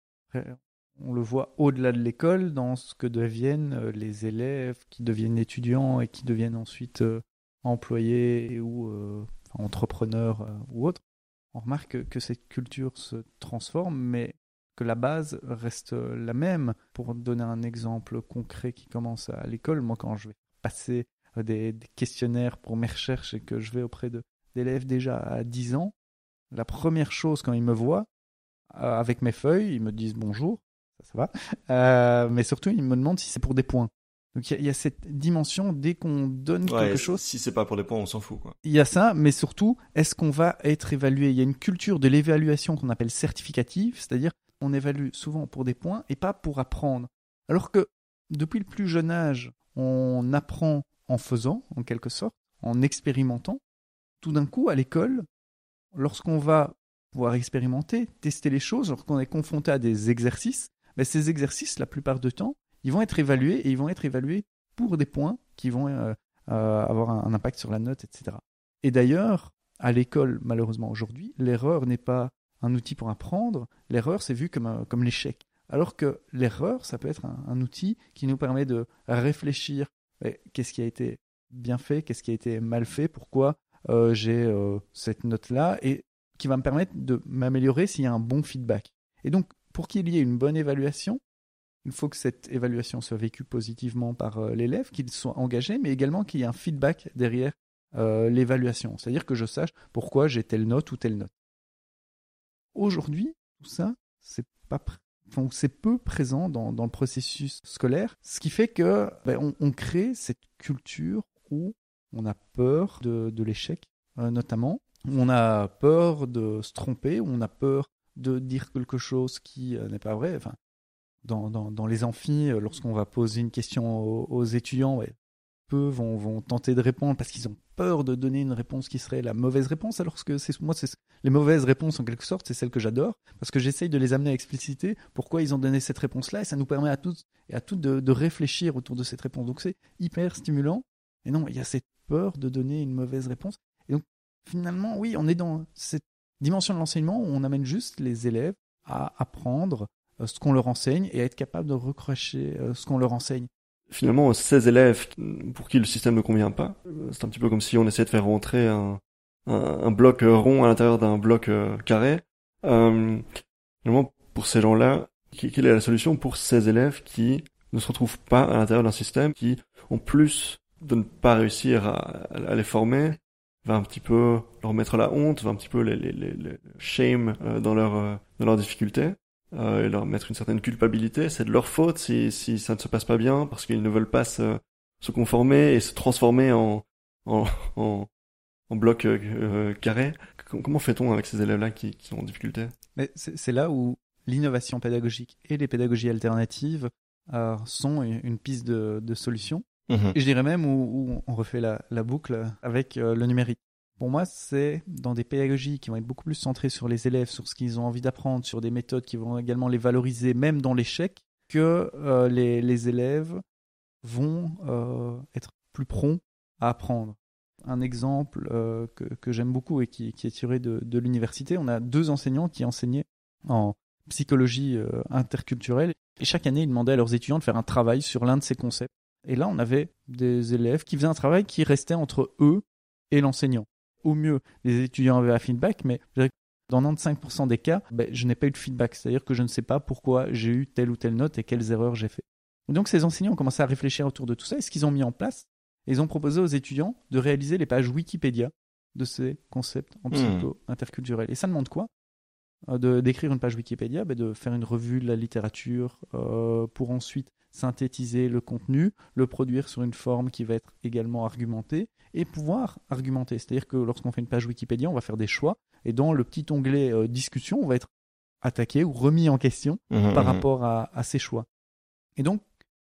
on le voit au-delà de l'école, dans ce que deviennent euh, les élèves qui deviennent étudiants et qui deviennent ensuite euh, employés ou euh, entrepreneurs euh, ou autres. On remarque que cette culture se transforme, mais que la base reste la même. Pour donner un exemple concret qui commence à l'école, moi quand je vais passer des, des questionnaires pour mes recherches et que je vais auprès de, d'élèves déjà à dix ans, la première chose quand ils me voient, euh, avec mes feuilles, ils me disent bonjour, ça, ça va, euh, mais surtout ils me demandent si c'est pour des points. Donc il y, y a cette dimension, dès qu'on donne ouais, quelque chose... Si c'est pas pour des points, on s'en fout, quoi. Il y a ça, mais surtout, est-ce qu'on va être évalué? Il y a une culture de l'évaluation qu'on appelle certificative, c'est-à-dire on évalue souvent pour des points et pas pour apprendre. Alors que depuis le plus jeune âge, on apprend en faisant, en quelque sorte, en expérimentant. Tout d'un coup, à l'école, lorsqu'on va pouvoir expérimenter, tester les choses, lorsqu'on est confronté à des exercices, ben ces exercices, la plupart du temps, ils vont être évalués et ils vont être évalués pour des points qui vont euh, euh, avoir un, un impact sur la note, et cetera. Et d'ailleurs, à l'école, malheureusement aujourd'hui, l'erreur n'est pas un outil pour apprendre, l'erreur c'est vu comme, un, comme l'échec. Alors que l'erreur, ça peut être un, un outil qui nous permet de réfléchir, mais qu'est-ce qui a été bien fait, qu'est-ce qui a été mal fait, pourquoi euh, j'ai euh, cette note-là, et qui va me permettre de m'améliorer s'il y a un bon feedback. Et donc, pour qu'il y ait une bonne évaluation, il faut que cette évaluation soit vécue positivement par euh, l'élève, qu'il soit engagé, mais également qu'il y ait un feedback derrière euh, l'évaluation. C'est-à-dire que je sache pourquoi j'ai telle note ou telle note. Aujourd'hui, tout ça, c'est pas pr- enfin, c'est peu présent dans, dans le processus scolaire, ce qui fait que ben, on, on crée cette culture où on a peur de, de l'échec, euh, notamment, où on a peur de se tromper, où on a peur de dire quelque chose qui euh, n'est pas vrai. Enfin, dans, dans, dans les amphis, euh, lorsqu'on va poser une question aux, aux étudiants, ouais, peu vont, vont tenter de répondre parce qu'ils ont peur de donner une réponse qui serait la mauvaise réponse, alors que c'est, moi, c'est, les mauvaises réponses, en quelque sorte, c'est celles que j'adore, parce que j'essaye de les amener à expliciter pourquoi ils ont donné cette réponse-là, et ça nous permet à tous et à toutes de, de réfléchir autour de cette réponse. Donc c'est hyper stimulant. Et non, il y a cette peur de donner une mauvaise réponse. Et donc, finalement, oui, on est dans cette dimension de l'enseignement où on amène juste les élèves à apprendre euh, ce qu'on leur enseigne et à être capable de recracher euh, ce qu'on leur enseigne. finalement ces élèves pour qui le système ne convient pas. C'est un petit peu comme si on essayait de faire rentrer un, un, un bloc rond à l'intérieur d'un bloc euh, carré. Euh, finalement, pour ces gens-là, quelle est la solution pour ces élèves qui ne se retrouvent pas à l'intérieur d'un système, qui, en plus de ne pas réussir à, à les former, va un petit peu leur mettre la honte, va un petit peu les, les, les, les shame euh, dans leur euh, dans leurs difficultés, euh, et leur mettre une certaine culpabilité. C'est de leur faute si si ça ne se passe pas bien, parce qu'ils ne veulent pas se se conformer et se transformer en en en, en bloc euh, carré. Comment fait-on avec ces élèves-là qui, qui sont en difficulté? Mais c'est, c'est là où l'innovation pédagogique et les pédagogies alternatives euh, sont une, une piste de, de solution. Mmh. Et je dirais même où, où on refait la, la boucle avec euh, le numérique. Pour moi, c'est dans des pédagogies qui vont être beaucoup plus centrées sur les élèves, sur ce qu'ils ont envie d'apprendre, sur des méthodes qui vont également les valoriser, même dans l'échec, que euh, les, les élèves vont euh, être plus prompts à apprendre. Un exemple euh, que, que j'aime beaucoup et qui, qui est tiré de, de l'université, on a deux enseignants qui enseignaient en psychologie euh, interculturelle, et chaque année, ils demandaient à leurs étudiants de faire un travail sur l'un de ces concepts. Et là, on avait des élèves qui faisaient un travail qui restait entre eux et l'enseignant. Au mieux, les étudiants avaient un feedback, mais je dirais que dans quatre-vingt-quinze pour cent des cas, ben, je n'ai pas eu de feedback. C'est-à-dire que je ne sais pas pourquoi j'ai eu telle ou telle note et quelles erreurs j'ai fait. Et donc, ces enseignants ont commencé à réfléchir autour de tout ça. Et ce qu'ils ont mis en place, ils ont proposé aux étudiants de réaliser les pages Wikipédia de ces concepts en psycho-interculturel. Et ça demande quoi ? De, d'écrire une page Wikipédia, ben de faire une revue de la littérature euh, pour ensuite synthétiser le contenu, le produire sur une forme qui va être également argumentée et pouvoir argumenter. C'est-à-dire que lorsqu'on fait une page Wikipédia, on va faire des choix et dans le petit onglet euh, discussion, on va être attaqué ou remis en question mmh, par mmh. rapport à, à ces choix. Et donc,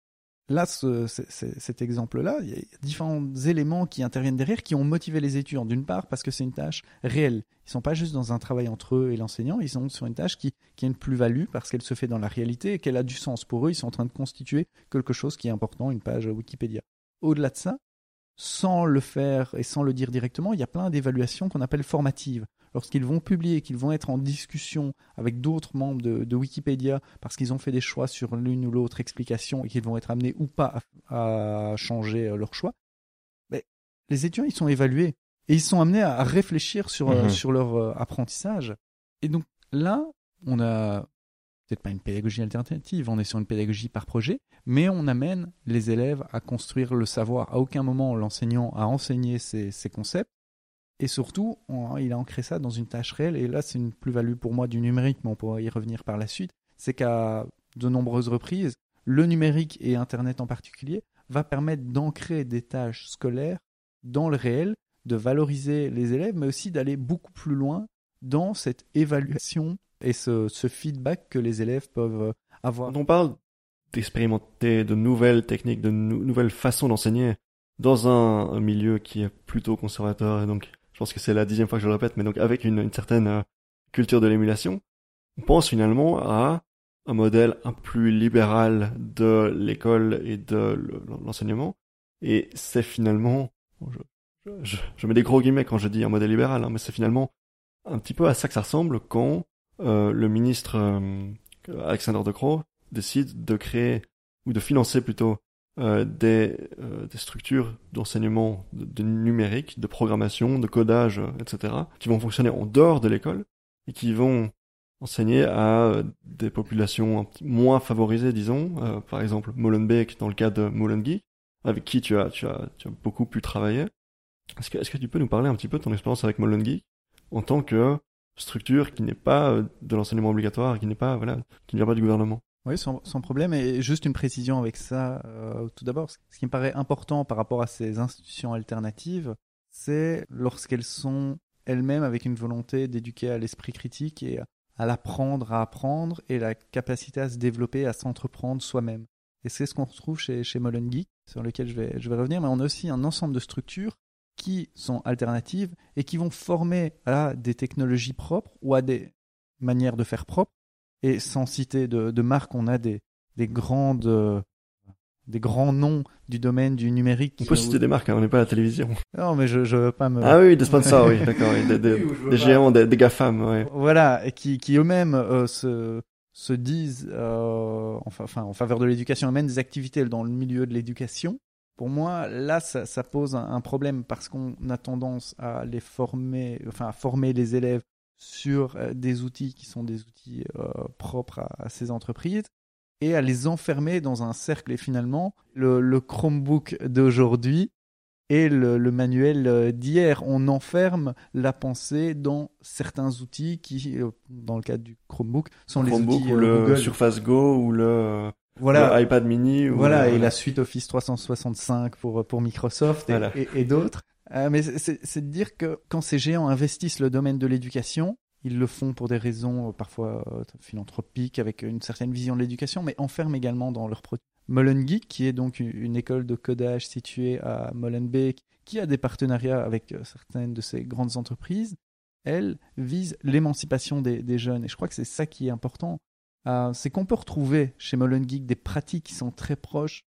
là, ce, ce, cet exemple-là, il y a différents éléments qui interviennent derrière qui ont motivé les étudiants. D'une part, parce que c'est une tâche réelle. Ils ne sont pas juste dans un travail entre eux et l'enseignant, ils sont sur une tâche qui, qui a une plus-value parce qu'elle se fait dans la réalité et qu'elle a du sens. Pour eux, ils sont en train de constituer quelque chose qui est important, une page Wikipédia. Au-delà de ça, sans le faire et sans le dire directement, il y a plein d'évaluations qu'on appelle formatives. Lorsqu'ils vont publier, qu'ils vont être en discussion avec d'autres membres de, de Wikipédia parce qu'ils ont fait des choix sur l'une ou l'autre explication et qu'ils vont être amenés ou pas à, à changer leur choix, mais les étudiants, ils sont évalués et ils sont amenés à réfléchir sur, mmh. euh, sur leur euh, apprentissage. Et donc là, on a peut-être pas une pédagogie alternative, on est sur une pédagogie par projet, mais on amène les élèves à construire le savoir. À aucun moment, l'enseignant a enseigné ces, ces concepts. Et surtout, on, il a ancré ça dans une tâche réelle. Et là, c'est une plus-value pour moi du numérique, mais on pourra y revenir par la suite. C'est qu'à de nombreuses reprises, le numérique et Internet en particulier va permettre d'ancrer des tâches scolaires dans le réel, de valoriser les élèves, mais aussi d'aller beaucoup plus loin dans cette évaluation et ce, ce feedback que les élèves peuvent avoir. Quand on parle d'expérimenter de nouvelles techniques, de nou- nouvelles façons d'enseigner dans un, un milieu qui est plutôt conservateur, et donc je pense que c'est la dixième fois que je le répète, mais donc avec une, une certaine euh, culture de l'émulation, on pense finalement à un modèle un peu plus libéral de l'école et de le, l'enseignement, et c'est finalement, je, je, je mets des gros guillemets quand je dis un modèle libéral, hein, mais c'est finalement un petit peu à ça que ça ressemble quand euh, le ministre euh, Alexander De Croo décide de créer, ou de financer plutôt, Euh, des, euh, des structures d'enseignement de, de numérique, de programmation, de codage, euh, et cetera, qui vont fonctionner en dehors de l'école et qui vont enseigner à euh, des populations un petit, moins favorisées, disons, euh, par exemple Molenbeek dans le cas de Molengeek, avec qui tu as, tu as, tu as beaucoup pu travailler. Est-ce que, est-ce que tu peux nous parler un petit peu de ton expérience avec Molengeek en tant que structure qui n'est pas euh, de l'enseignement obligatoire, qui n'est pas, voilà, qui ne vient pas du gouvernement? Oui, sans, sans problème. Et juste une précision avec ça, euh, tout d'abord, ce qui me paraît important par rapport à ces institutions alternatives, c'est lorsqu'elles sont elles-mêmes avec une volonté d'éduquer à l'esprit critique et à l'apprendre à apprendre et la capacité à se développer, à s'entreprendre soi-même. Et c'est ce qu'on retrouve chez, chez Molengeek, sur lequel je vais, je vais revenir, mais on a aussi un ensemble de structures qui sont alternatives et qui vont former à des technologies propres ou à des manières de faire propres. Et sans citer de, de marque, on a des, des, grandes, euh, des grands noms du domaine du numérique. On peut citer des marques, hein, on n'est pas à la télévision. Non, mais je je veux pas me... Ah oui, des sponsors, oui, d'accord. Oui, des, des, oui, des géants, des, des GAFAM, ouais. Voilà, et qui, qui eux-mêmes euh, se, se disent euh, enfin, enfin, en faveur de l'éducation et mènent des activités dans le milieu de l'éducation, pour moi, là, ça, ça pose un, un problème parce qu'on a tendance à les former, enfin, à former les élèves sur euh, des outils qui sont des outils euh, propres à, à ces entreprises et à les enfermer dans un cercle. Et finalement, le, le Chromebook d'aujourd'hui et le, le manuel d'hier, on enferme la pensée dans certains outils qui, euh, dans le cadre du Chromebook, sont Chromebook les outils ou euh, le Google. Surface Go ou le, Voilà. le iPad mini. Ou Voilà, le... et la suite Office trois cent soixante-cinq pour, pour Microsoft et, Voilà. et, et d'autres. Euh, mais c'est, c'est de dire que quand ces géants investissent le domaine de l'éducation, ils le font pour des raisons euh, parfois euh, philanthropiques, avec une certaine vision de l'éducation, mais enferment également dans leurs produits. Molengeek, qui est donc une école de codage située à Molenbeek, qui a des partenariats avec certaines de ces grandes entreprises, elle vise l'émancipation des, des jeunes. Et je crois que c'est ça qui est important. Euh, c'est qu'on peut retrouver chez Molengeek des pratiques qui sont très proches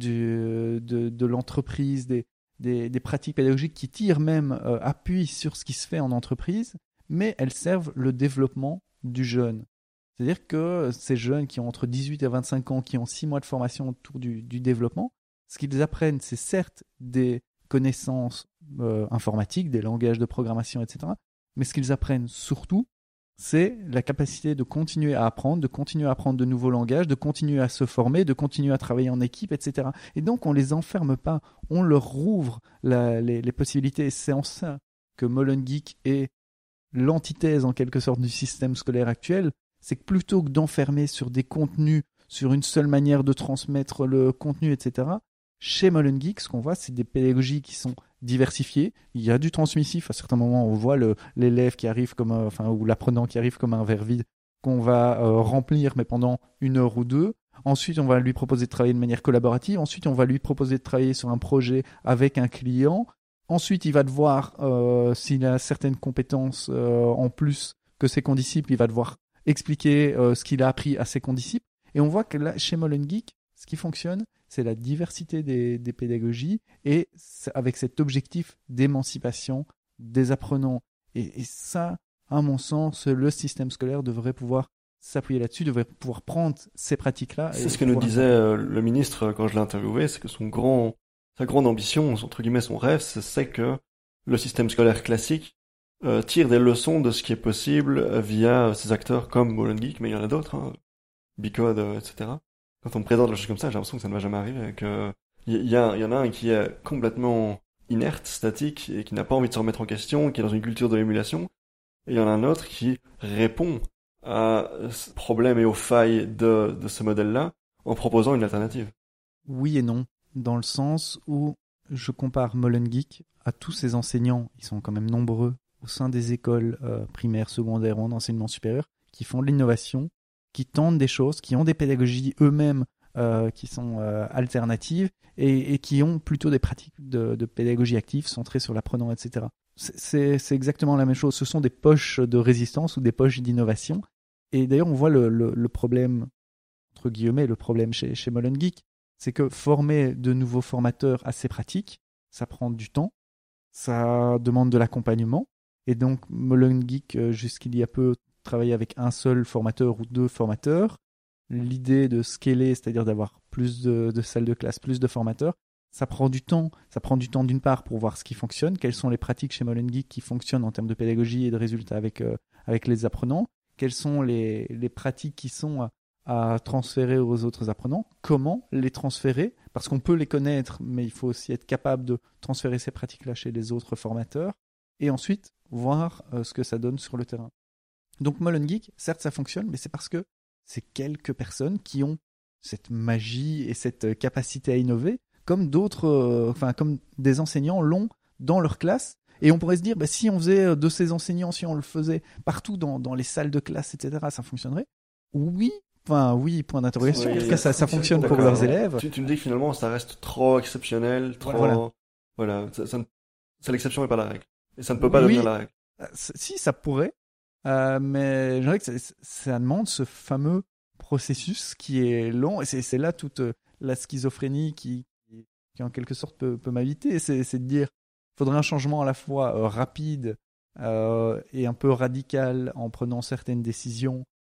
du, de, de l'entreprise, des, des, des pratiques pédagogiques qui tirent même euh, appui sur ce qui se fait en entreprise, mais elles servent le développement du jeune. C'est-à-dire que ces jeunes qui ont entre dix-huit et vingt-cinq ans, qui ont six mois de formation autour du, du développement, ce qu'ils apprennent, c'est certes des connaissances euh, informatiques, des langages de programmation, et cetera, mais ce qu'ils apprennent surtout, c'est la capacité de continuer à apprendre, de continuer à apprendre de nouveaux langages, de continuer à se former, de continuer à travailler en équipe, et cetera. Et donc, on ne les enferme pas, on leur rouvre la, les, les possibilités. Et c'est en ça que Molengeek est l'antithèse, en quelque sorte, du système scolaire actuel. C'est que plutôt que d'enfermer sur des contenus, sur une seule manière de transmettre le contenu, et cetera, chez Molengeek, ce qu'on voit, c'est des pédagogies qui sont diversifiées. Il y a du transmissif. À certains moments, on voit le, l'élève qui arrive comme, un, enfin, ou l'apprenant qui arrive comme un verre vide qu'on va euh, remplir, mais pendant une heure ou deux. Ensuite, on va lui proposer de travailler de manière collaborative. Ensuite, on va lui proposer de travailler sur un projet avec un client. Ensuite, il va devoir, euh, s'il a certaines compétences euh, en plus que ses condisciples, il va devoir expliquer euh, ce qu'il a appris à ses condisciples. Et on voit que là, chez Molengeek, ce qui fonctionne, c'est la diversité des, des pédagogies et avec cet objectif d'émancipation des apprenants. Et, et ça, à mon sens, le système scolaire devrait pouvoir s'appuyer là-dessus, devrait pouvoir prendre ces pratiques-là. C'est ce que nous disait euh, le ministre quand je l'ai interviewé, c'est que son grand, sa grande ambition, entre guillemets son rêve, c'est que le système scolaire classique euh, tire des leçons de ce qui est possible via ces acteurs comme Molengeek, mais il y en a d'autres, hein, Bicode, euh, et cetera. Quand on me présente des choses comme ça, j'ai l'impression que ça ne va jamais arriver, que il y, y, a, y en a un qui est complètement inerte, statique, et qui n'a pas envie de se remettre en question, qui est dans une culture de l'émulation, et il y en a un autre qui répond à ce problème et aux failles de, de ce modèle-là en proposant une alternative. Oui et non, dans le sens où je compare Molengeek à tous ces enseignants, ils sont quand même nombreux au sein des écoles euh, primaires, secondaires ou en enseignement supérieur, qui font de l'innovation, qui tentent des choses, qui ont des pédagogies eux-mêmes euh, qui sont euh, alternatives et, et qui ont plutôt des pratiques de, de pédagogie active centrées sur l'apprenant, et cetera. C'est, c'est, c'est exactement la même chose. Ce sont des poches de résistance ou des poches d'innovation. Et d'ailleurs, on voit le, le, le problème, entre guillemets, le problème chez, chez Molengeek, c'est que former de nouveaux formateurs à ces pratiques, ça prend du temps, ça demande de l'accompagnement. Et donc, Molengeek, jusqu'il y a peu, travailler avec un seul formateur ou deux formateurs. L'idée de scaler, c'est-à-dire d'avoir plus de, de salles de classe, plus de formateurs, ça prend du temps. Ça prend du temps d'une part pour voir ce qui fonctionne, quelles sont les pratiques chez Molengeek qui fonctionnent en termes de pédagogie et de résultats avec, euh, avec les apprenants, quelles sont les, les pratiques qui sont à, à transférer aux autres apprenants, comment les transférer, parce qu'on peut les connaître, mais il faut aussi être capable de transférer ces pratiques-là chez les autres formateurs, et ensuite voir euh, ce que ça donne sur le terrain. Donc Molengeek, certes ça fonctionne, mais c'est parce que c'est quelques personnes qui ont cette magie et cette capacité à innover, comme d'autres, euh, enfin comme des enseignants l'ont dans leur classe. Et on pourrait se dire, bah, si on faisait de ces enseignants, si on le faisait partout dans, dans les salles de classe, et cetera, ça fonctionnerait. Oui, enfin oui, point d'interrogation. Oui, en tout cas, ça, ça fonctionne pour d'accord. leurs élèves. Tu, tu me dis que finalement, ça reste trop exceptionnel, trop... Voilà. Voilà, ça, ça ne... c'est l'exception et pas la règle. Et ça ne peut pas oui, devenir la règle. Si, ça pourrait. Euh, mais je dirais que ça, ça demande ce fameux processus qui est long. Et c'est, c'est là toute la schizophrénie qui, qui en quelque sorte peut, peut m'habiter. C'est, c'est de dire qu'il faudrait un changement à la fois euh, rapide euh, et un peu radical en prenant certaines décisions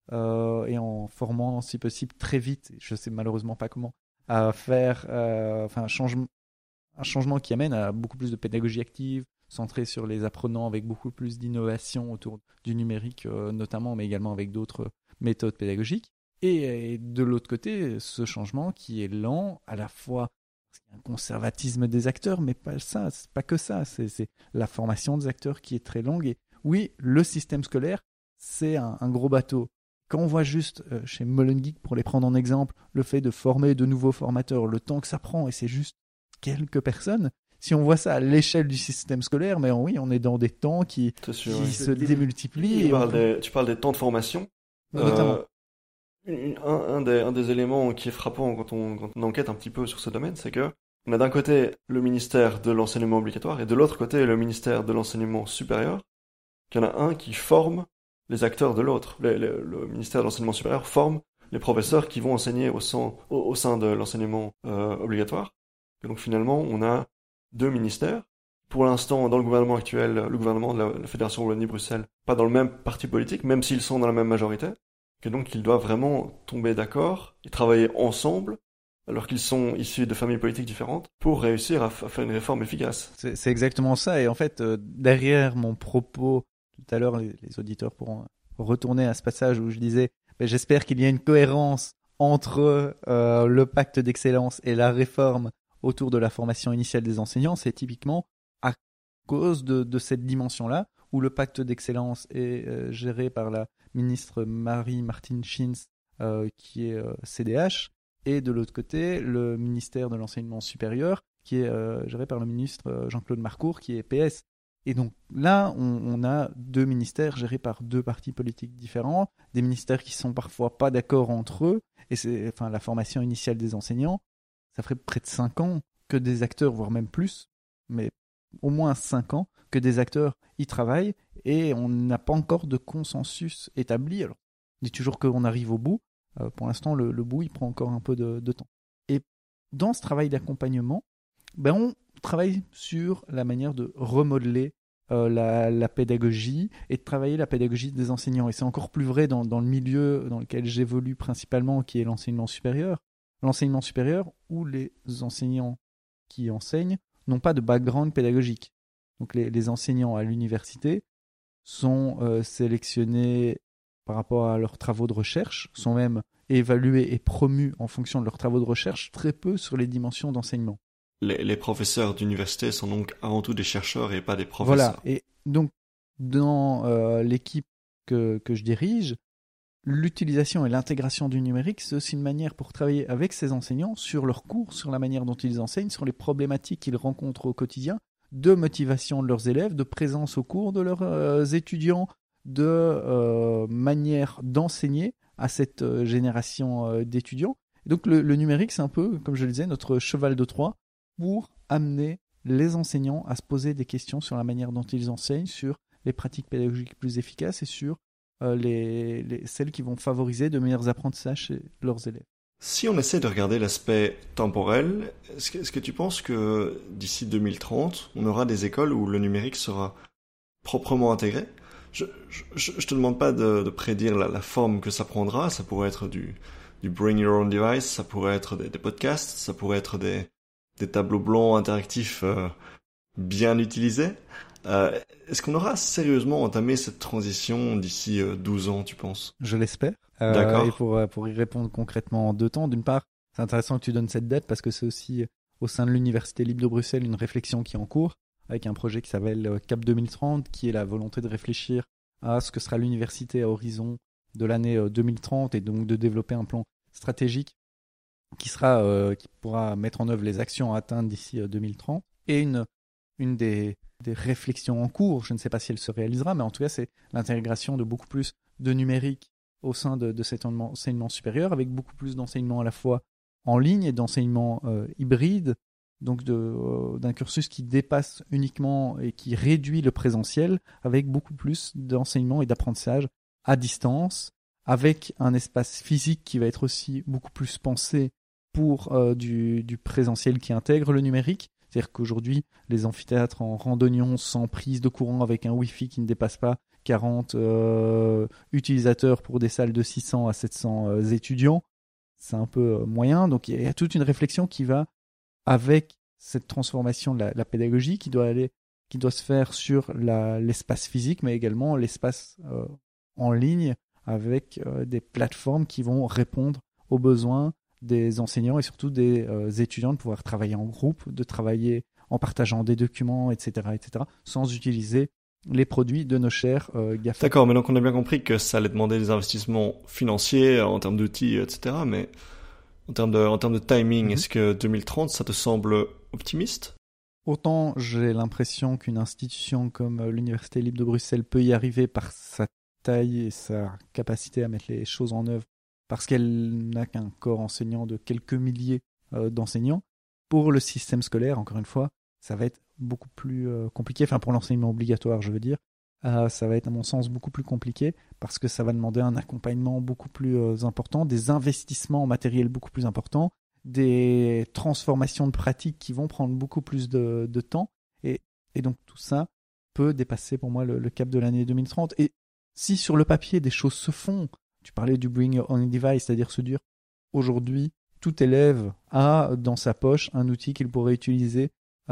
euh, et en formant, si possible, très vite, je sais malheureusement pas comment, à faire euh, enfin, un, changement, un changement qui amène à beaucoup plus de pédagogie active, centrée sur les apprenants, avec beaucoup plus d'innovation autour du numérique euh, notamment, mais également avec d'autres méthodes pédagogiques. Et, et de l'autre côté, ce changement qui est lent, à la fois parce qu'il y a un conservatisme des acteurs, mais pas ça, c'est pas que ça, c'est, c'est la formation des acteurs qui est très longue. Et oui, le système scolaire, c'est un, un gros bateau. Quand on voit juste euh, chez Molengeek, pour les prendre en exemple, le fait de former de nouveaux formateurs, le temps que ça prend, et c'est juste quelques personnes, si on voit ça à l'échelle du système scolaire, mais oui, on est dans des temps qui, sûr, qui oui. se démultiplient. Tu et parles, on... des, tu parles des temps de formation. Notamment. Euh, un, un, des, un des éléments qui est frappant quand on, quand on enquête un petit peu sur ce domaine, c'est que on a d'un côté le ministère de l'enseignement obligatoire et de l'autre côté le ministère de l'enseignement supérieur. Il y en a un qui forme les acteurs de l'autre. Le, le, le ministère de l'enseignement supérieur forme les professeurs qui vont enseigner au sein, au, au sein de l'enseignement euh, obligatoire. Et donc finalement, on a deux ministères. Pour l'instant, dans le gouvernement actuel, le gouvernement de la, la Fédération Wallonie-Bruxelles, pas dans le même parti politique, même s'ils sont dans la même majorité. Et donc ils doivent vraiment tomber d'accord et travailler ensemble, alors qu'ils sont issus de familles politiques différentes, pour réussir à, f- à faire une réforme efficace. C'est, c'est exactement ça. Et en fait, euh, derrière mon propos, tout à l'heure, les, les auditeurs pourront retourner à ce passage où je disais ben, j'espère qu'il y a une cohérence entre euh, le pacte d'excellence et la réforme autour de la formation initiale des enseignants. C'est typiquement à cause de, de cette dimension-là, où le pacte d'excellence est euh, géré par la ministre Marie-Martine Schins, euh, qui est euh, C D H, et de l'autre côté, le ministère de l'enseignement supérieur, qui est euh, géré par le ministre euh, Jean-Claude Marcourt, qui est P S. Et donc là, on, on a deux ministères gérés par deux partis politiques différents, des ministères qui sont parfois pas d'accord entre eux, et c'est, enfin, la formation initiale des enseignants, ça ferait près de cinq ans que des acteurs, voire même plus, mais au moins cinq ans, que des acteurs y travaillent, et on n'a pas encore de consensus établi. Alors, on dit toujours qu'on arrive au bout, euh, pour l'instant, le, le bout, il prend encore un peu de, de temps. Et dans ce travail d'accompagnement, ben, on travaille sur la manière de remodeler euh, la, la pédagogie et de travailler la pédagogie des enseignants. Et c'est encore plus vrai dans, dans le milieu dans lequel j'évolue principalement, qui est l'enseignement supérieur. L'enseignement supérieur, où les enseignants qui enseignent n'ont pas de background pédagogique. Donc les, les enseignants à l'université sont euh, sélectionnés par rapport à leurs travaux de recherche, sont même évalués et promus en fonction de leurs travaux de recherche, très peu sur les dimensions d'enseignement. Les, les professeurs d'université sont donc avant tout des chercheurs et pas des professeurs. Voilà, et donc dans euh, l'équipe que, que je dirige, l'utilisation et l'intégration du numérique, c'est aussi une manière pour travailler avec ces enseignants sur leurs cours, sur la manière dont ils enseignent, sur les problématiques qu'ils rencontrent au quotidien, de motivation de leurs élèves, de présence au cours de leurs euh, étudiants, de euh, manière d'enseigner à cette euh, génération euh, d'étudiants. Et donc le, le numérique, c'est un peu, comme je le disais, notre cheval de Troie pour amener les enseignants à se poser des questions sur la manière dont ils enseignent, sur les pratiques pédagogiques plus efficaces et sur euh, les, les, celles qui vont favoriser de meilleurs apprentissages chez leurs élèves. Si on essaie de regarder l'aspect temporel, est-ce que, est-ce que tu penses que d'ici deux mille trente, on aura des écoles où le numérique sera proprement intégré ? Je ne te demande pas de, de prédire la, la forme que ça prendra, ça pourrait être du, du Bring Your Own Device, ça pourrait être des, des podcasts, ça pourrait être des, des tableaux blancs interactifs euh, bien utilisés. Euh, est-ce qu'on aura sérieusement entamé cette transition d'ici euh, douze ans, tu penses ? Je l'espère. Euh, D'accord. Et pour, pour y répondre concrètement en deux temps, d'une part, c'est intéressant que tu donnes cette date parce que c'est aussi au sein de l'Université libre de Bruxelles une réflexion qui est en cours avec un projet qui s'appelle Cap deux mille trente, qui est la volonté de réfléchir à ce que sera l'université à horizon de l'année deux mille trente et donc de développer un plan stratégique qui sera euh, qui pourra mettre en œuvre les actions à atteindre d'ici deux mille trente. Et une, une des, des réflexions en cours, je ne sais pas si elle se réalisera, mais en tout cas c'est l'intégration de beaucoup plus de numérique au sein de, de cet enseignement supérieur, avec beaucoup plus d'enseignement à la fois en ligne et d'enseignement euh, hybride, donc de, euh, d'un cursus qui dépasse uniquement et qui réduit le présentiel, avec beaucoup plus d'enseignement et d'apprentissage à distance, avec un espace physique qui va être aussi beaucoup plus pensé pour euh, du, du présentiel qui intègre le numérique, C'est-à-dire qu'aujourd'hui, les amphithéâtres en randonnion sans prise de courant avec un Wi-Fi qui ne dépasse pas quarante euh, utilisateurs pour des salles de six cents à sept cents euh, étudiants, c'est un peu euh, moyen. Donc il y, y a toute une réflexion qui va avec cette transformation de la, la pédagogie qui doit aller, qui doit se faire sur la, l'espace physique, mais également l'espace euh, en ligne avec euh, des plateformes qui vont répondre aux besoins des enseignants et surtout des euh, étudiants de pouvoir travailler en groupe, de travailler en partageant des documents, et cetera, et cetera, sans utiliser les produits de nos chers euh, GAFA. D'accord, mais donc on a bien compris que ça allait demander des investissements financiers en termes d'outils, et cetera. Mais en termes de, en termes de timing, mm-hmm. est-ce que deux mille trente, ça te semble optimiste ? Autant j'ai l'impression qu'une institution comme l'Université libre de Bruxelles peut y arriver par sa taille et sa capacité à mettre les choses en œuvre, parce qu'elle n'a qu'un corps enseignant de quelques milliers euh, d'enseignants. Pour le système scolaire, encore une fois, ça va être beaucoup plus euh, compliqué, enfin pour l'enseignement obligatoire, je veux dire, euh, ça va être à mon sens beaucoup plus compliqué parce que ça va demander un accompagnement beaucoup plus euh, important, des investissements en matériel beaucoup plus importants, des transformations de pratiques qui vont prendre beaucoup plus de, de temps, et, et donc tout ça peut dépasser pour moi le, le cap de l'année deux mille trente. Et si sur le papier des choses se font, tu parlais du bring your own device, c'est-à-dire se dire aujourd'hui tout élève a dans sa poche un outil qu'il pourrait utiliser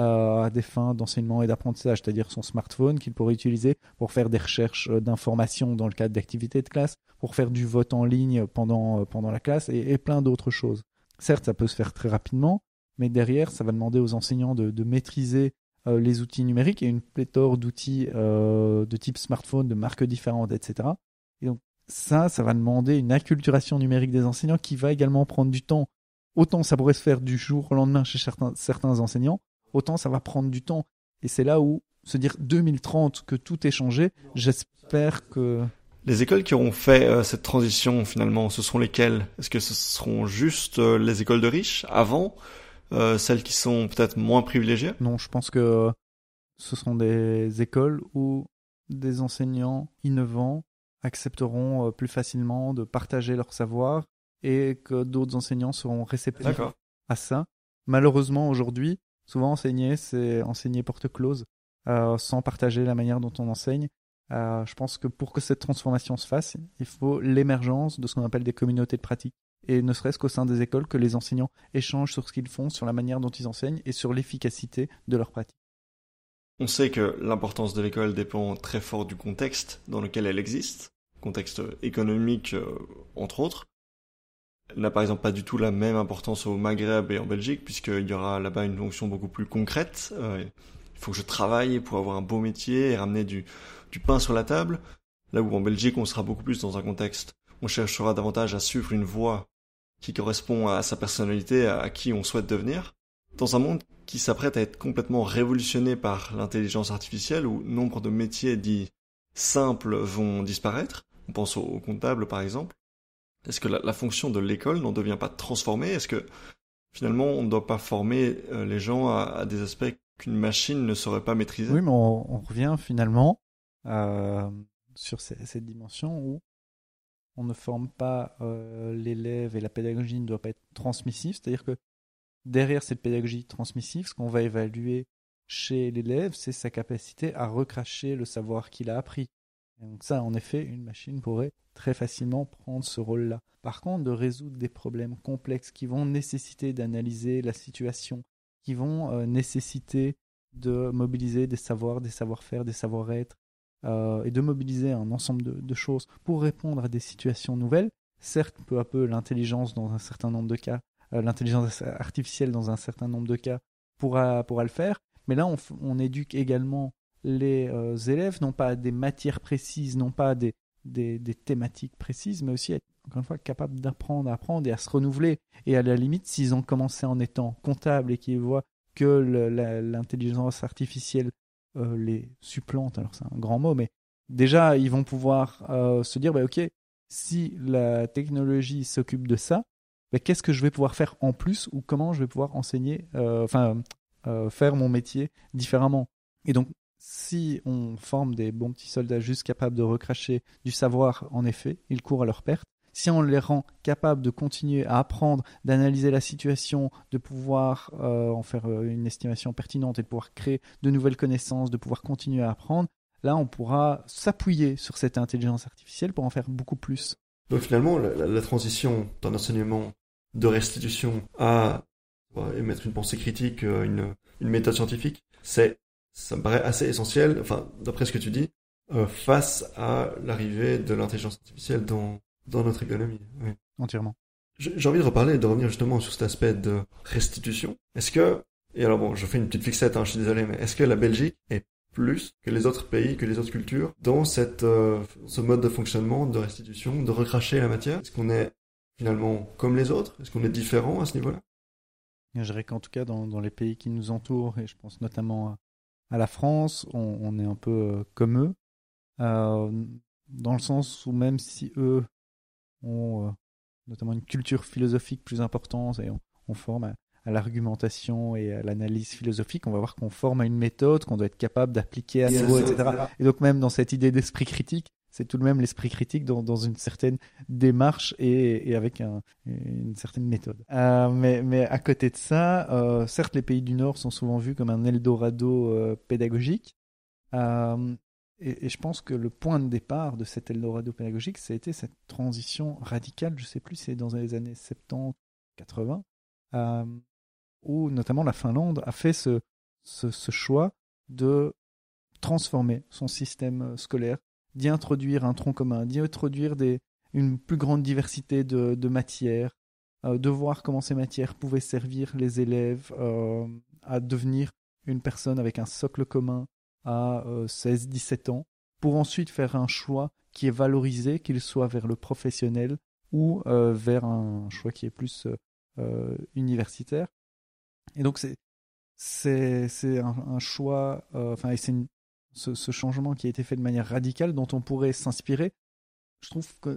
à des fins d'enseignement et d'apprentissage, c'est-à-dire son smartphone qu'il pourrait utiliser pour faire des recherches d'informations dans le cadre d'activités de classe, pour faire du vote en ligne pendant, pendant la classe et, et plein d'autres choses. Certes, ça peut se faire très rapidement, mais derrière, ça va demander aux enseignants de, de maîtriser euh, les outils numériques et une pléthore d'outils euh, de type smartphone, de marques différentes, et cetera. Et donc ça, ça va demander une acculturation numérique des enseignants qui va également prendre du temps. Autant ça pourrait se faire du jour au lendemain chez certains, certains enseignants, autant ça va prendre du temps. Et c'est là où se dire deux mille trente que tout est changé, j'espère que... Les écoles qui auront fait euh, cette transition, finalement, ce seront lesquelles ? Est-ce que ce seront juste euh, les écoles de riches, avant, euh, celles qui sont peut-être moins privilégiées ? Non, je pense que ce seront des écoles où des enseignants innovants accepteront euh, plus facilement de partager leur savoir et que d'autres enseignants seront réceptifs D'accord. à ça. Malheureusement, aujourd'hui, souvent enseigner, c'est enseigner porte close, euh, sans partager la manière dont on enseigne. Euh, je pense que pour que cette transformation se fasse, il faut l'émergence de ce qu'on appelle des communautés de pratique. Et ne serait-ce qu'au sein des écoles, que les enseignants échangent sur ce qu'ils font, sur la manière dont ils enseignent et sur l'efficacité de leur pratique. On sait que l'importance de l'école dépend très fort du contexte dans lequel elle existe, contexte économique euh, entre autres. Elle n'a par exemple pas du tout la même importance au Maghreb et en Belgique, puisqu'il y aura là-bas une fonction beaucoup plus concrète. Euh, il faut que je travaille pour avoir un beau métier et ramener du, du pain sur la table. Là où en Belgique, on sera beaucoup plus dans un contexte, on cherchera davantage à suivre une voie qui correspond à sa personnalité, à qui on souhaite devenir. Dans un monde qui s'apprête à être complètement révolutionné par l'intelligence artificielle, où nombre de métiers dits simples vont disparaître, on pense aux comptables par exemple. Est-ce que la, la fonction de l'école n'en devient pas transformée ? Est-ce que finalement on ne doit pas former euh, les gens à, à des aspects qu'une machine ne saurait pas maîtriser ? Oui, mais on, on revient finalement euh, sur ces, cette dimension où on ne forme pas euh, l'élève et la pédagogie ne doit pas être transmissive. C'est-à-dire que derrière cette pédagogie transmissive, ce qu'on va évaluer chez l'élève, c'est sa capacité à recracher le savoir qu'il a appris. Et donc ça, en effet, une machine pourrait très facilement prendre ce rôle-là. Par contre, de résoudre des problèmes complexes qui vont nécessiter d'analyser la situation, qui vont euh, nécessiter de mobiliser des savoirs, des savoir-faire, des savoir-être, euh, et de mobiliser un ensemble de, de choses pour répondre à des situations nouvelles. Certes, peu à peu, l'intelligence dans un certain nombre de cas, euh, l'intelligence artificielle dans un certain nombre de cas pourra, pourra le faire, mais là, on, on éduque également les euh, élèves, non pas à des matières précises, non pas à des, des, des thématiques précises, mais aussi à être, encore une fois, capables d'apprendre, à apprendre et à se renouveler. Et à la limite, s'ils ont commencé en étant comptables et qu'ils voient que le, la, l'intelligence artificielle euh, les supplante, alors c'est un grand mot, mais déjà, ils vont pouvoir euh, se dire, bah, ok, si la technologie s'occupe de ça, bah, qu'est-ce que je vais pouvoir faire en plus ou comment je vais pouvoir enseigner, euh, enfin, euh, faire mon métier différemment. Et donc, si on forme des bons petits soldats juste capables de recracher du savoir, en effet, ils courent à leur perte. si on les rend capables de continuer à apprendre, d'analyser la situation, de pouvoir euh, en faire euh, une estimation pertinente et de pouvoir créer de nouvelles connaissances, de pouvoir continuer à apprendre, là on pourra s'appuyer sur cette intelligence artificielle pour en faire beaucoup plus. Donc finalement, la, la, la transition d'un enseignement de restitution à ouais, émettre une pensée critique, une, une méthode scientifique, c'est, ça me paraît assez essentiel, enfin, d'après ce que tu dis, euh, face à l'arrivée de l'intelligence artificielle dans, dans notre économie. Oui. Entièrement. J'ai envie de reparler, de revenir justement sur cet aspect de restitution. Est-ce que, et alors bon, je fais une petite fixette, hein, je suis désolé, mais est-ce que la Belgique est plus que les autres pays, que les autres cultures, dans cette, euh, ce mode de fonctionnement, de restitution, de recracher la matière? Est-ce qu'on est finalement comme les autres? Est-ce qu'on est différent à ce niveau-là? Je dirais qu'en tout cas, dans, dans les pays qui nous entourent, et je pense notamment à, à la France, on, on est un peu euh, comme eux, euh, dans le sens où même si eux ont euh, notamment une culture philosophique plus importante et on, on forme à, à l'argumentation et à l'analyse philosophique, on va voir qu'on forme à une méthode qu'on doit être capable d'appliquer à nouveau, et cetera. Et donc même dans cette idée d'esprit critique, c'est tout de même l'esprit critique dans, dans une certaine démarche et, et avec un, une certaine méthode. Euh, mais, mais à côté de ça, euh, certes les pays du Nord sont souvent vus comme un Eldorado euh, pédagogique, euh, et, et je pense que le point de départ de cet Eldorado pédagogique, ça a été cette transition radicale, je ne sais plus si c'est dans les années soixante-dix quatre-vingts, euh, où notamment la Finlande a fait ce, ce, ce choix de transformer son système scolaire, d'y introduire un tronc commun, d'y introduire des, une plus grande diversité de, de matières, euh, de voir comment ces matières pouvaient servir les élèves euh, à devenir une personne avec un socle commun à euh, seize dix-sept ans, pour ensuite faire un choix qui est valorisé, qu'il soit vers le professionnel ou euh, vers un choix qui est plus euh, universitaire. Et donc c'est, c'est, c'est un, un choix, enfin, euh, et c'est une, ce, ce changement qui a été fait de manière radicale, dont on pourrait s'inspirer. Je trouve que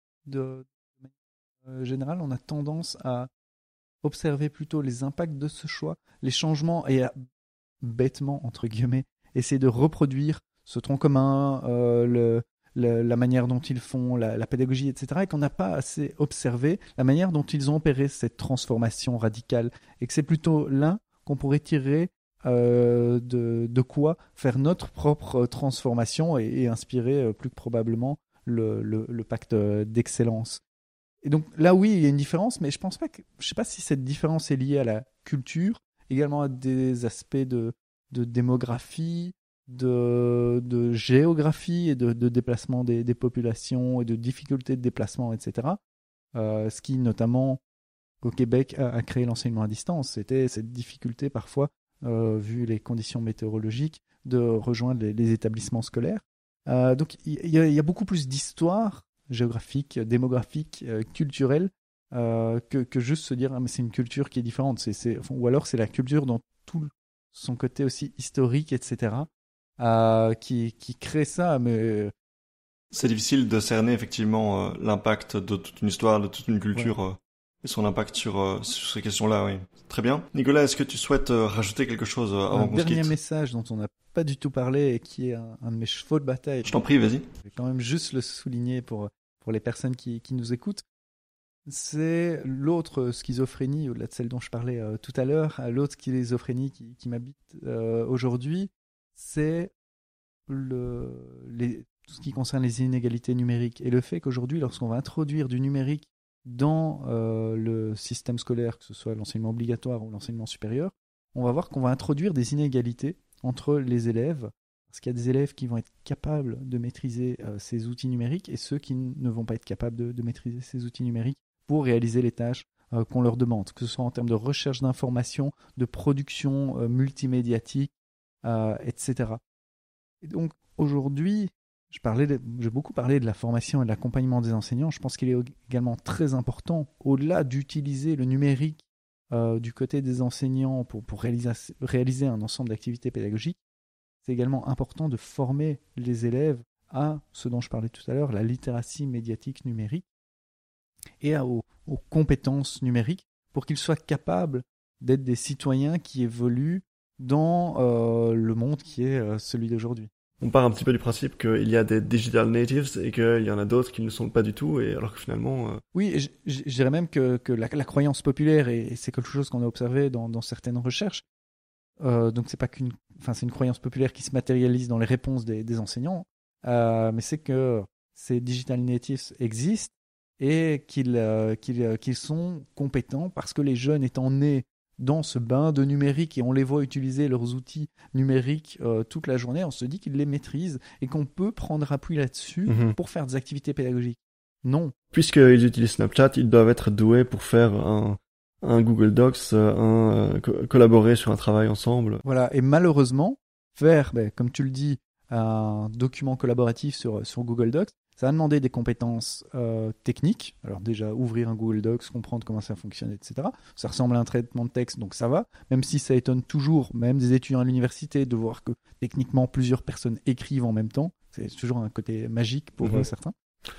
de, de manière générale, on a tendance à observer plutôt les impacts de ce choix, les changements, et à bêtement, entre guillemets, essayer de reproduire ce tronc commun, euh, le, le, la manière dont ils font, la, la pédagogie, et cetera, et qu'on n'a pas assez observé la manière dont ils ont opéré cette transformation radicale, et que c'est plutôt là qu'on pourrait tirer euh, de, de quoi faire notre propre transformation et, et inspirer euh, plus que probablement le, le, le pacte d'excellence. Et donc là, oui, il y a une différence, mais je pense pas que, je sais pas si cette différence est liée à la culture, également à des aspects de, de démographie, de, de géographie et de, de déplacement des, des populations et de difficultés de déplacement, et cetera. Euh, ce qui, notamment, au Québec, a, a créé l'enseignement à distance. C'était cette difficulté, parfois, euh, vu les conditions météorologiques, de rejoindre les, les établissements scolaires. Euh, donc, il y, y, y a beaucoup plus d'histoire géographique, démographique, euh, culturelle, euh, que, que juste se dire ah, mais c'est une culture qui est différente. C'est, c'est, ou alors c'est la culture dans tout son côté aussi historique, et cetera, euh, qui, qui crée ça. Mais c'est difficile de cerner effectivement euh, l'impact de toute une histoire, de toute une culture, ouais. euh, et son impact sur, euh, sur ces questions-là. Oui. Très bien. Nicolas, est-ce que tu souhaites euh, rajouter quelque chose euh, avant un qu'on se quitte ? Un dernier message dont on n'a pas du tout parlé et qui est un, un de mes chevaux de bataille. Je t'en prie, vas-y. Je vais quand même juste le souligner pour, pour les personnes qui, qui nous écoutent. C'est l'autre schizophrénie, au-delà de celle dont je parlais euh, tout à l'heure, l'autre schizophrénie qui, qui m'habite euh, aujourd'hui, c'est le, les, tout ce qui concerne les inégalités numériques. Et le fait qu'aujourd'hui, lorsqu'on va introduire du numérique dans euh, le système scolaire, que ce soit l'enseignement obligatoire ou l'enseignement supérieur, on va voir qu'on va introduire des inégalités entre les élèves, parce qu'il y a des élèves qui vont être capables de maîtriser euh, ces outils numériques et ceux qui n- ne vont pas être capables de, de maîtriser ces outils numériques pour réaliser les tâches euh, qu'on leur demande, que ce soit en termes de recherche d'informations, de production euh, multimédiatique, euh, et cetera. Et donc aujourd'hui, je parlais de, j'ai beaucoup parlé de la formation et de l'accompagnement des enseignants. Je pense qu'il est également très important, au-delà d'utiliser le numérique euh, du côté des enseignants pour, pour réaliser, réaliser un ensemble d'activités pédagogiques, c'est également important de former les élèves à ce dont je parlais tout à l'heure, la littératie médiatique numérique, et à, aux, aux compétences numériques pour qu'ils soient capables d'être des citoyens qui évoluent dans euh, le monde qui est euh, celui d'aujourd'hui. on part un petit peu du principe qu'il y a des digital natives et qu'il y en a d'autres qui ne le sont pas du tout, et alors que finalement... Euh... Oui, je, je, je dirais même que, que la, la croyance populaire, et, et c'est quelque chose qu'on a observé dans, dans certaines recherches, euh, donc c'est pas qu'une, enfin c'est une croyance populaire qui se matérialise dans les réponses des, des enseignants, euh, mais c'est que ces digital natives existent et qu'ils, euh, qu'ils, euh, qu'ils sont compétents parce que les jeunes étant nés dans ce bain de numérique et on les voit utiliser leurs outils numériques euh, toute la journée, on se dit qu'ils les maîtrisent et qu'on peut prendre appui là-dessus mmh. pour faire des activités pédagogiques. Non. Puisqu'ils utilisent Snapchat, ils doivent être doués pour faire un, un Google Docs, un, euh, co- collaborer sur un travail ensemble. Voilà, et malheureusement, faire, ben, comme tu le dis, un document collaboratif sur, sur Google Docs, ça va demander des compétences euh, techniques. Alors déjà, ouvrir un Google Docs, comprendre comment ça fonctionne, et cetera. Ça ressemble à un traitement de texte, donc ça va. Même si ça étonne toujours, même des étudiants à l'université, de voir que techniquement plusieurs personnes écrivent en même temps. C'est toujours un côté magique pour mmh. certains.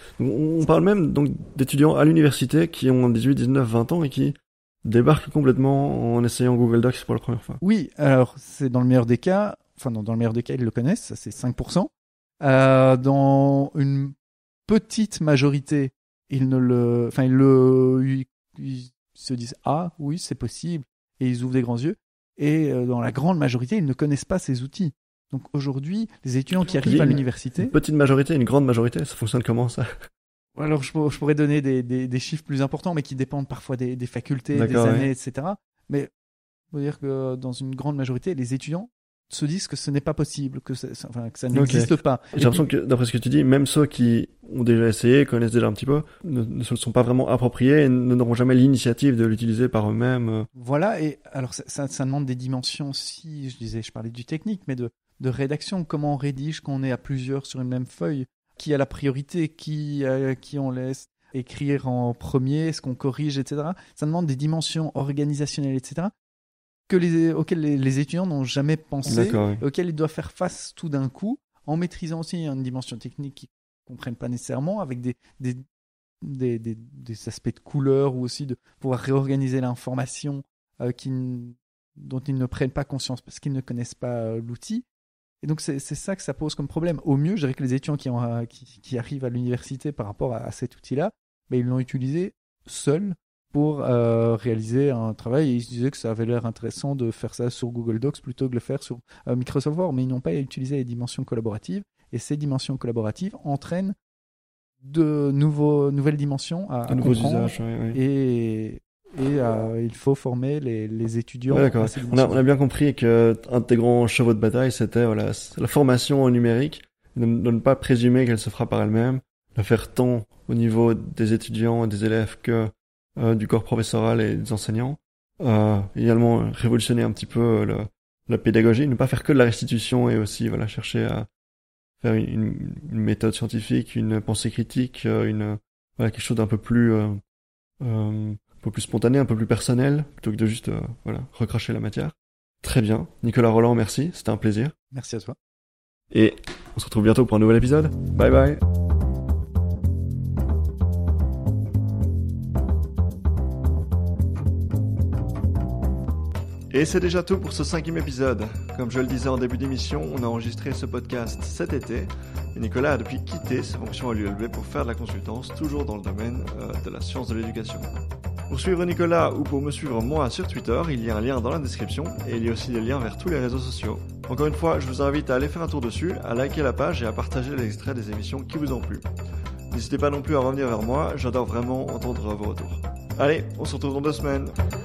On parle même donc d'étudiants à l'université qui ont dix-huit, dix-neuf, vingt ans et qui débarquent complètement en essayant Google Docs pour la première fois. Oui, alors c'est dans le meilleur des cas, enfin non, dans le meilleur des cas, ils le connaissent, ça c'est cinq pour cent. Euh, dans une petite majorité, ils ne le, enfin ils le, ils, ils se disent ah oui c'est possible et ils ouvrent des grands yeux. Et euh, dans la grande majorité, ils ne connaissent pas ces outils. Donc aujourd'hui, les étudiants qui arrivent à l'université, une petite majorité, une grande majorité, ça fonctionne comment ça? Alors je, je pourrais donner des, des, des chiffres plus importants, mais qui dépendent parfois des, des facultés, D'accord, des années, ouais. et cetera. Mais il faut dire que dans une grande majorité, les étudiants se disent que ce n'est pas possible, que, enfin, que ça n'existe okay. pas. J'ai l'impression que, d'après ce que tu dis, même ceux qui ont déjà essayé, connaissent déjà un petit peu, ne, ne se le sont pas vraiment appropriés et n'auront jamais l'initiative de l'utiliser par eux-mêmes. Voilà, et alors ça, ça, ça demande des dimensions, si je disais, je parlais du technique, mais de, de rédaction. Comment on rédige quand on est à plusieurs sur une même feuille? Qui a la priorité? Qui, euh, qui on laisse écrire en premier? Est-ce qu'on corrige, et cetera. Ça demande des dimensions organisationnelles, et cetera. Que les, auxquelles les, les étudiants n'ont jamais pensé, oui. auxquelles ils doivent faire face tout d'un coup, en maîtrisant aussi une dimension technique qu'ils ne comprennent pas nécessairement, avec des, des, des, des, des aspects de couleur, ou aussi de pouvoir réorganiser l'information euh, qui, dont ils ne prennent pas conscience parce qu'ils ne connaissent pas euh, l'outil. Et donc c'est, c'est ça que ça pose comme problème. Au mieux, je dirais que les étudiants qui, ont, qui, qui arrivent à l'université par rapport à, à cet outil-là, ben, ils l'ont utilisé seuls pour euh, réaliser un travail, et ils se disaient que ça avait l'air intéressant de faire ça sur Google Docs plutôt que de le faire sur euh, Microsoft Word, mais ils n'ont pas utilisé les dimensions collaboratives, et ces dimensions collaboratives entraînent de nouveaux, nouvelles dimensions à, à comprendre, usages, oui, oui. et, et euh, il faut former les, les étudiants ouais, à ces dimensions. On a, on a bien compris qu'un de tes grands chevaux de bataille, c'était voilà, la formation en numérique, de, de ne pas présumer qu'elle se fera par elle-même, de faire tant au niveau des étudiants et des élèves que Euh, du corps professoral et des enseignants. Euh, également euh, révolutionner un petit peu euh, le, la pédagogie, ne pas faire que de la restitution et aussi voilà chercher à faire une, une méthode scientifique, une pensée critique, euh, une voilà quelque chose d'un peu plus euh, euh, un peu plus spontané, un peu plus personnel, plutôt que de juste euh, voilà recracher la matière. Très bien, Nicolas Roland, merci, c'était un plaisir. Merci à toi. Et on se retrouve bientôt pour un nouvel épisode. Bye bye. Et c'est déjà tout pour ce cinquième épisode. Comme je le disais en début d'émission, on a enregistré ce podcast cet été, et Nicolas a depuis quitté ses fonctions à l'U L B pour faire de la consultance, toujours dans le domaine euh, de la science de l'éducation. Pour suivre Nicolas ou pour me suivre moi sur Twitter, il y a un lien dans la description, et il y a aussi des liens vers tous les réseaux sociaux. Encore une fois, je vous invite à aller faire un tour dessus, à liker la page et à partager les extraits des émissions qui vous ont plu. N'hésitez pas non plus à revenir vers moi, j'adore vraiment entendre vos retours. Allez, on se retrouve dans deux semaines.